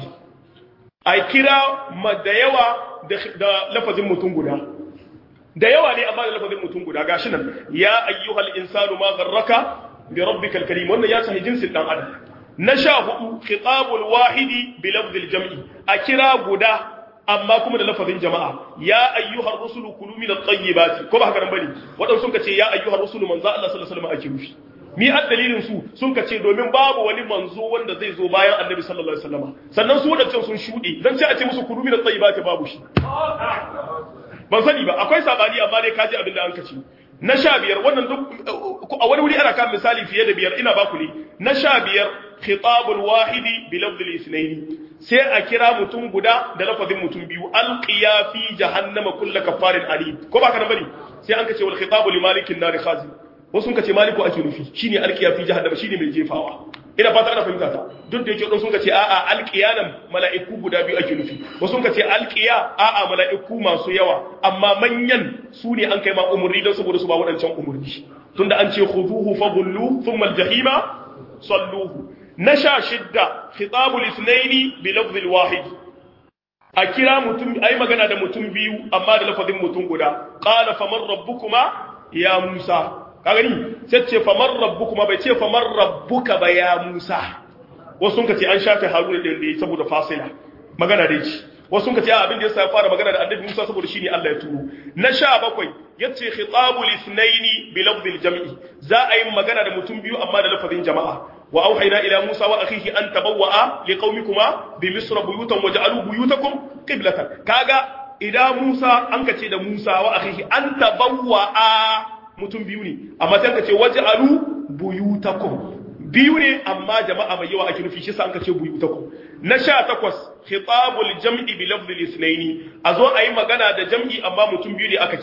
ai kira da yawa da lafazin mutum guda da yawa ne amma da lafazin mutum guda gashi nan ya ayyuhal insanu ma gharraka bi rabbikal karim wannan ya sahi jinsin dan adam na 14 khitabul wahidi bi lafzil jam'i a kira guda amma kuma da lafazin jama'a ya ayyuhar rusulu kulu min at-tayyibati ko ba haka nan bane wadan sun kace ya ayyuhar rusulu manzo Allah sallallahu alaihi wasallam ake nufi mi addalilin su sun kace domin babu wani manzo wanda zai zo bayan annabi sallallahu alaihi wasallam sannan su wadancan sun shude dan ce a ce musu kulu min at-tayyibati babu shi ban sani ba akwai sabani amma dai kaji abin da an kace na 15 wannan duk a wani wuri ana kan misali fiye da biyar ina ba ku ne na 15 khitabul wahidi bi lafzil ithnaini sai a kira mutum guda da lafazin mutum biyu alqiya fi jahannama kullu kafarin alim ko ba kana bane sai an kace wal khitabu li malikin nar khazi wasu sun kace maliku ake nufi shine alqiya fi jahannama shine mai jefawa ina fata ana fahimta ta duk da yake don sun kace a'a alqiya nan mala'iku guda biyu ake nufi wasu sun kace alqiya a'a mala'iku masu yawa amma manyan su ne an kai ma umurni don saboda su ba wadancan umurni tunda an ce khuduhu fadullu thumma aljahima salluhu na 16 khitabul ithnaini bi lafzil wahid a kira mutum ai magana da mutum biyu amma da lafazin mutum guda qala faman rabbukuma ya musa ka gani sai ce faman rabbukuma bai ce faman rabbuka ba ya musa wasu sun kace an shafe haruna din da saboda fasila magana dai ci wasu sun kace abin da yasa fara magana da annabi musa saboda shine Allah ya turo na 17 yace khitabul ithnaini bi lafzil jam'i za a yi magana da mutum biyu amma da lafazin jama'a wa auhayna ila musa wa akhihi an tabawwa'a liqaumikuma bi misra buyutan waj'alu buyutakum qiblatan kaga idan musa an kace da musa wa akhihi an tabawwa'a mutum biyu ne amma sai kace waj'alu buyutakum biyu ne amma jama'a mai yawa ake nufi shi sa an kace buyutakum na 18 khitabul jam'i bi lafzil ithnaini azo ayi magana da jam'i amma mutum biyu ne aka kira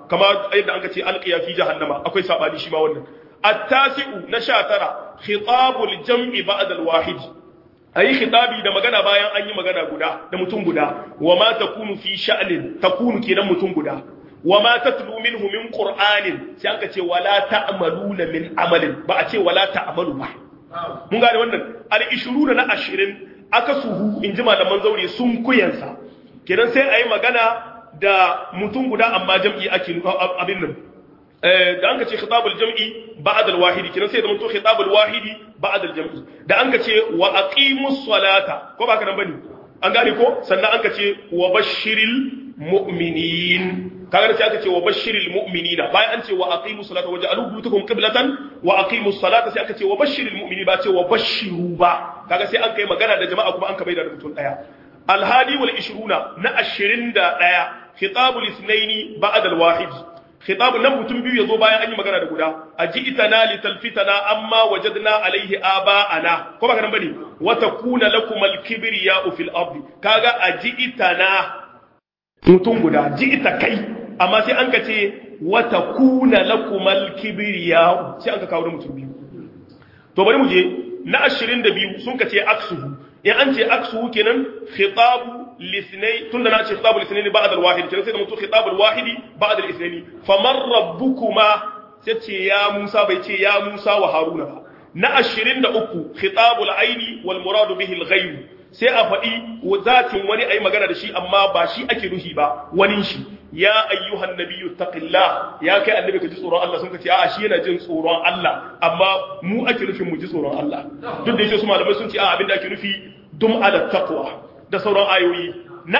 kama yadda an ce alqiya fi jahannama akwai sabani shi ma wannan at-tasi'u na 19 khitabul jam'i ba'da al-wahid ayi khitabi da magana bayan an yi magana guda da mutum guda wa ma takunu fi sha'nin takunu kenan mutum guda wa ma tatlu minhu min qur'anin sai an ce wala ta'maluna min amalin ba a ce wala ta'malu ba mun gane wannan al-20 na 20 aka suhu inji malaman zaure sun kuyansa kenan sai ayi magana da mutum guda amma jam'i ake abin nan da an ce khitabul jam'i ba'da al-wahidi kenan sai da mun to khitabul wahidi ba'da al-jam'i da an ce wa aqimus salata ko ba ka nan bane an gane ko sannan an ce wa bashiril mu'minin kaga sai aka ce wa bashiril mu'minina bayan an ce wa aqimus salata waj'alu buyutakum qiblatan wa aqimus salata sai aka ce wa bashiril mu'minin ba ce wa bashiru ba kaga sai an kai magana da jama'a kuma an ka bai da mutum daya al-hadi wal 20 na 21 khitabul ithnaini ba'da al-wahid khitab nan mutum biyu yazo bayan an yi magana da guda aji'tana litalfitana amma wajadna alaihi aba'ana ko ba kana bane wa takuna lakum al-kibriya'u fil ardi kaga aji'tana mutum guda ji'ta kai amma sai an ka ce wa takuna lakum al-kibriya'u sai an ka kawo mutum biyu to bari mu je na 22 sun ka ce aksuhu in an ce aksuhu kenan khitabu الاثنين تunda na ce khitabul ithnain ba'da al-wahid kenan sai da mutu khitabul wahidi ba'da al-ithnain faman rabbukuma sai ce ya Musa bai ce ya Musa wa Haruna ba na 23 khitabul aini wal murad bihi al-ghayb sai a faɗi zatin wani ayi magana da shi amma ba shi ake nuhi ba wani shi ya ayyuhan nabiyyu taqillah ya kai annabi ka ji tsoron Allah sun ce a'a shi yana jin tsoron Allah amma mu ake nufin mu ji tsoron Allah duk da yake su malamai sun ce a'a abinda ake nufi dum ala taqwa da sauran ayoyi na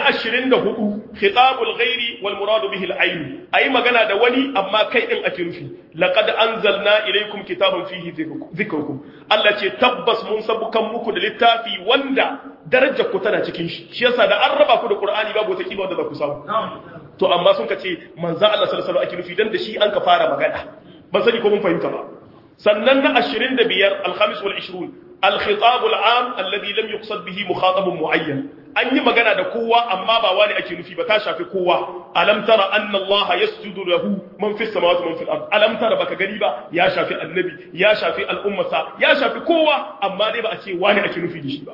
24 khitabul ghairi wal murad bihi al ayn ayi magana da wani amma kai din ake nufi laqad anzalna ilaykum kitaban fihi dhikrukum Allah ce tabbas mun sabukan muku da littafi wanda darajar ku tana cikin shi shi yasa da an raba ku da qur'ani babu wata kima wanda za ku samu to amma sun kace manzo Allah sallallahu alaihi wasallam ake nufi dan da shi an ka fara magana ban sani ko mun fahimta ba sannan na 25 al-khamis wal 20 al-khitab al-am alladhi lam yuqsad bihi mukhatab muayyan an yi magana da kowa amma ba wani ake nufi ba ta shafi kowa alam tara anna Allah yasjudu lahu man fis samawati man fil ard alam tara baka gani ba ya shafi annabi ya shafi al'ummata ya shafi kowa amma dai ba a ce wani ake nufi da shi ba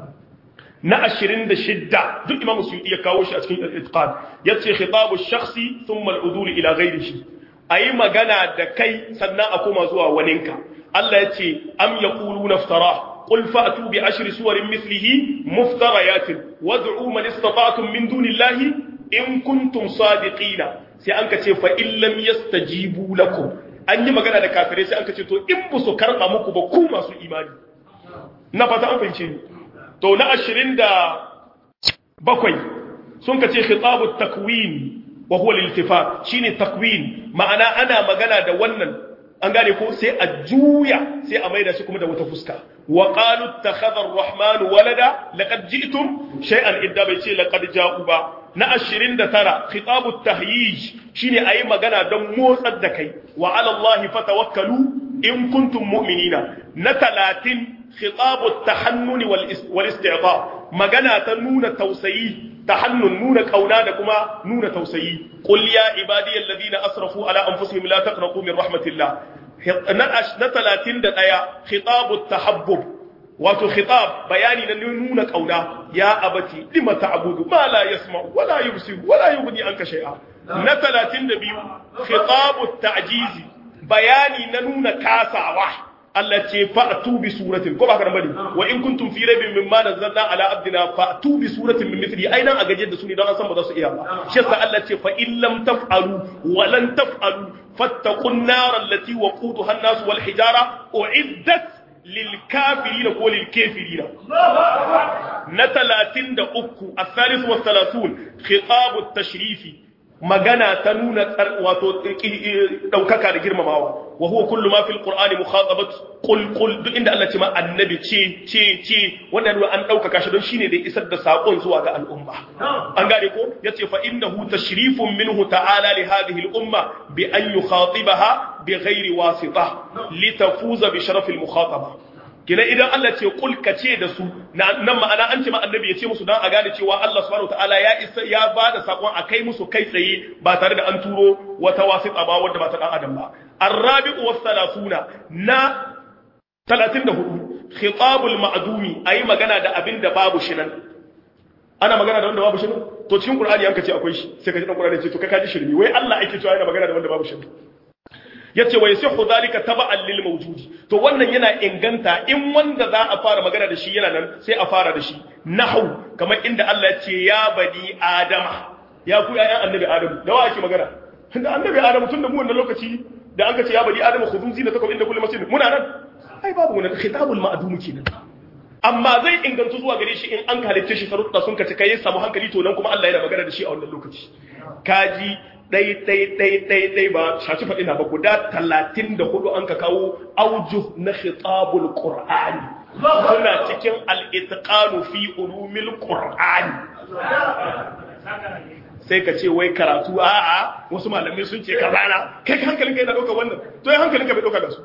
na 26 duk imamu suyuti ya kawo shi a cikin al-itqan yace khitabu shakhsi thumma al-udul ila ghayrihi ayi magana da kai sannan a koma zuwa waninka Allah yace am yaquluna iftara قل فأتوا بعشر سور مثله مفتريات وادعوا من استطعتم من دون الله إن كنتم صادقين سيأنك فإن لم يستجيبوا لكم أني مغانا دا كافرين سيأنك تو إنبسوا كرقا مكو بكوما سو إيماني نفتا أنفنشين تو نأشرين دا بكوي سنك خطاب التكوين وهو الالتفات شيني التكوين معنا أنا مغانا دا ونن an gane ko sai a juya sai a maida shi kuma da wata fuska wa qalu ittakhadha ar-rahmanu walada laqad ji'tum shay'an idda bai ce laqad ja'u ba na 29 khitabu at-tahyij shine ayi magana don motsar da kai wa 'ala allahi fatawakkalu in kuntum mu'minina na 30 khitabu at-tahannun wal isti'ta magana ta nuna tausayi tahannun nuna kauna da kuma nuna tausayi qul ya ibadiyal ladina asrafu ala anfusihim la taqnatu min rahmatillah na 31 khitabu at-tahabbub wato khitab bayani na nuna kauna ya abati lima ta'budu ma la yasma'u wa la yubsiru wa la yughni anka shay'a na 32 khitabu at-ta'jiz bayani na nuna kasawa Allah ce fa'tu bi suratin ko ba ka bane wa in kuntum fi raybin mimma nazzalna ala abdina fa'tu bi suratin min mithli aidan a gajiyar da su ne don an san ba za su iya ba shi yasa Allah ce fa in lam taf'alu wa lan taf'alu fattaqun nar allati waquduha an-nas wal hijara u'iddat lil kafirin ko lil kafirin na 33 al-thalith wa 30 khitab at-tashrifi magana ta nuna wato daukaka da girmamawa wa huwa kullu ma fil qur'ani mukhatabat qul duk inda Allah ce ma annabi ce wannan an daukaka shi don shine da isar da sakon zuwa ga al'umma an gane ko yace fa innahu tashrifun minhu ta'ala li hadhihi al-umma bi an yukhatibaha bi ghairi wasita litafuza bi sharaf al-mukhataba kina idan Allah ce kul kace da su nan ma'ana an ce ma annabi ya ce musu dan a gane cewa Allah subhanahu wataala ya isa ya bada sakon a kai musu kai tsaye ba tare da an turo wata wasita ba wanda ba ta dan adam ba arabi'u was-salasuna na 34 khitabul ma'dumi ayi magana da abin da babu shi nan ana magana da wanda babu shi nan to cikin qur'ani an kace akwai shi sai ka ji dan qur'ani ce to kai ka ji shirmi wai Allah ake cewa yana magana da wanda babu shi yace wa yasihu dhalika taba'an lil mawjudi to wannan yana inganta in wanda za a fara magana da shi yana nan sai a fara da shi nahu kamar inda Allah ya ce ya bani adama ya ku yayan annabi adamu da wa ake magana da annabi adamu tun da mu wannan lokaci da an kace ya bani adamu khudhu zinatakum inda kulli masjid muna nan ai babu wannan khitabul ma'dum kenan amma zai inganta zuwa gare shi in an halitta shi sharuɗa sun kace kai samu hankali to nan kuma Allah yana magana da shi a wannan lokaci kaji ɗai ba shaci faɗi na ba guda 34 an ka kawo aujuh na khitabul qur'ani suna cikin al-itqanu fi ulumil qur'ani sai ka ce wai karatu a'a wasu malamai sun ce kaza na kai hankalin kai na dauka wannan to hankalin ka bai dauka da su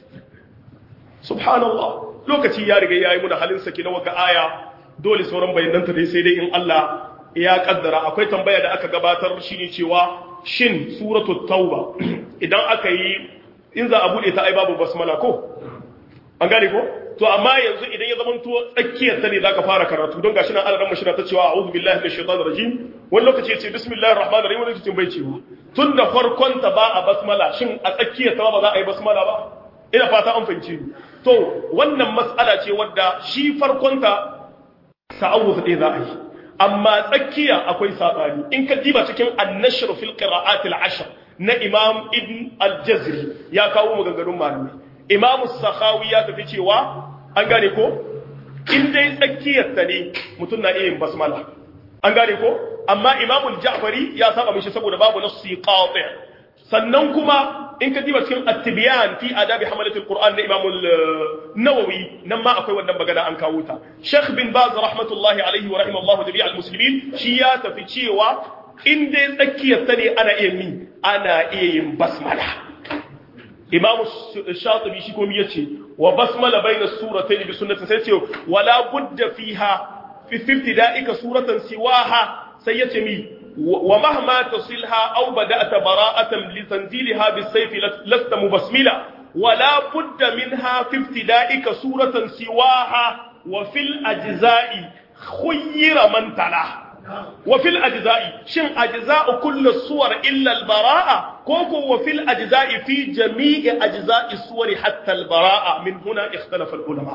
subhanallah lokaci ya riga yayi muna halin saki na waka aya dole sauran bayananta dai sai dai in Allah ya kaddara akwai tambaya da aka gabatar shine cewa shin suratul tauba idan aka yi in za a bude ta ai babu basmala ko an gane ko to amma yanzu idan ya zama to tsakiyar ta ne zaka fara karatu don gashi nan Allah mashina ta cewa a'udhu billahi minash shaitanir rajim wani lokaci yace bismillahir rahmanir rahim wani lokacin bai cewa tun da farkon ta ba a basmala shin a tsakiyar ta ba za a yi basmala ba ina fata an fahimci to wannan mas'ala ce wadda shi farkon ta ta'awuz dai za a yi amma tsakiya akwai sabani in ka diba cikin an-nashr fil qira'at al-ashr na imam ibn al-jazri ya kawo maganganun malamai imam as-sakhawi ya tafi cewa an gane ko in dai tsakiyar ta ne mutum na iya yin basmala an gane ko amma imam al-ja'fari ya saba mishi saboda babu nassi qati' sannan kuma in ka diba cikin at-tibyan fi adabi hamalat al-Qur'an da Imam an-Nawawi nan ma akwai wannan magana an kawo ta Sheikh bin Baz rahmatullahi alayhi wa rahimallahu jami'a al-muslimin shi ya tafi cewa in dai tsakiyar ta ne ana iya yin basmala Imam Shatibi shi kuma yace wa basmala bayna suratayn bi sunnatin sai ce wala budda fiha fi ibtida'ika suratan siwaha sai yace mi ومهما تصلها أو بدأت براءة لتنزيلها بالسيف لست مبسملا ولا بد منها في ابتدائك سورة سواها وفي الأجزاء خير من تلا وفي الأجزاء شن أجزاء كل الصور إلا البراءة كوكو وفي الأجزاء في جميع أجزاء الصور حتى البراءة من هنا اختلف العلماء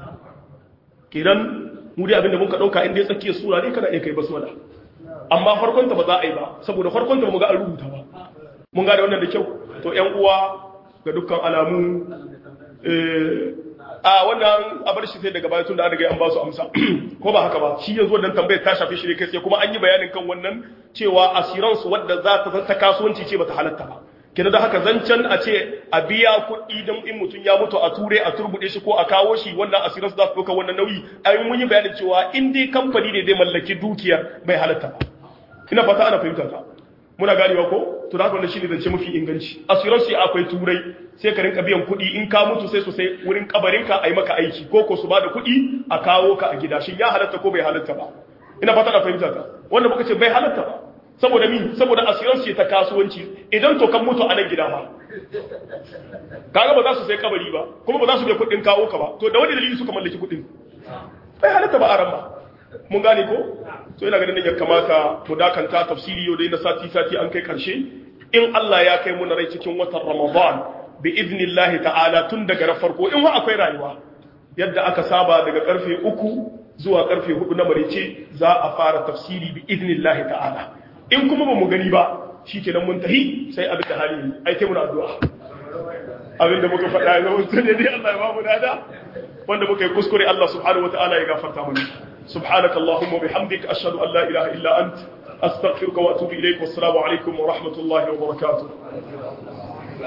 كيران مودي أبن نبونك دوكا إندي سكي الصورة دي كان إيكي بسملا amma farkonta ba za a yi ba saboda farkonta ba mu ga an rubuta ba mun ga da wannan da kyau to ƴan uwa ga dukkan alamu a wannan abar shi sai daga baya tun da an riga an ba su amsa ko ba haka ba shi yanzu wannan tambayar ta shafi shi ne kai sai kuma an yi bayanin kan wannan cewa asiran su wadda za ta ta kasuwanci ce bata halatta ba kina da haka zancen a ce a biya kuɗi don in mutum ya mutu a ture a turbuɗe shi ko a kawo shi wannan asiran su za su ɗauka wannan nauyi ayin mun yi bayanin cewa in dai kamfani ne zai mallaki dukiyar bai halatta ba ina fata ana fahimta ta muna ganewa ko to da haka wannan shine zance mafi inganci assurance akwai turai sai ka rinka biyan kuɗi in ka mutu sai sosai wurin kabarin ka ai maka aiki ko ko su bada kuɗi a kawo ka a gida shin ya halatta ko bai halatta ba ina fata ana fahimta ta wanda muka ce bai halatta ba saboda mi saboda assurance ta kasuwanci idan to kan mutu a nan gida ba kaga ba za su sai kabari ba kuma ba za su biya kuɗin kawo ka ba to da wani dalili suka mallaki kuɗin bai halatta ba a ran ba mun gane ko to ina ganin ya kamata mu dakanta tafsiri yau dai na sati an kai karshe in Allah ya kai mu na rai cikin watan Ramadan bi idnillahi ta'ala tun daga na farko in wa akwai rayuwa yadda aka saba daga karfe 3 zuwa karfe 4 na marice za a fara tafsiri bi idnillahi ta'ala in kuma ba mu gani ba shikenan mun tahi sai abin da hali ai kai mu addu'a abinda muka faɗa ga mutum ne dai Allah ya ba mu dada wanda muka yi kuskure Allah subhanahu wataala ya gafarta mana سبحانك اللهم وبحمدك أشهد أن لا إله إلا أنت أستغفرك وأتوب إليك والسلام عليكم ورحمة الله وبركاته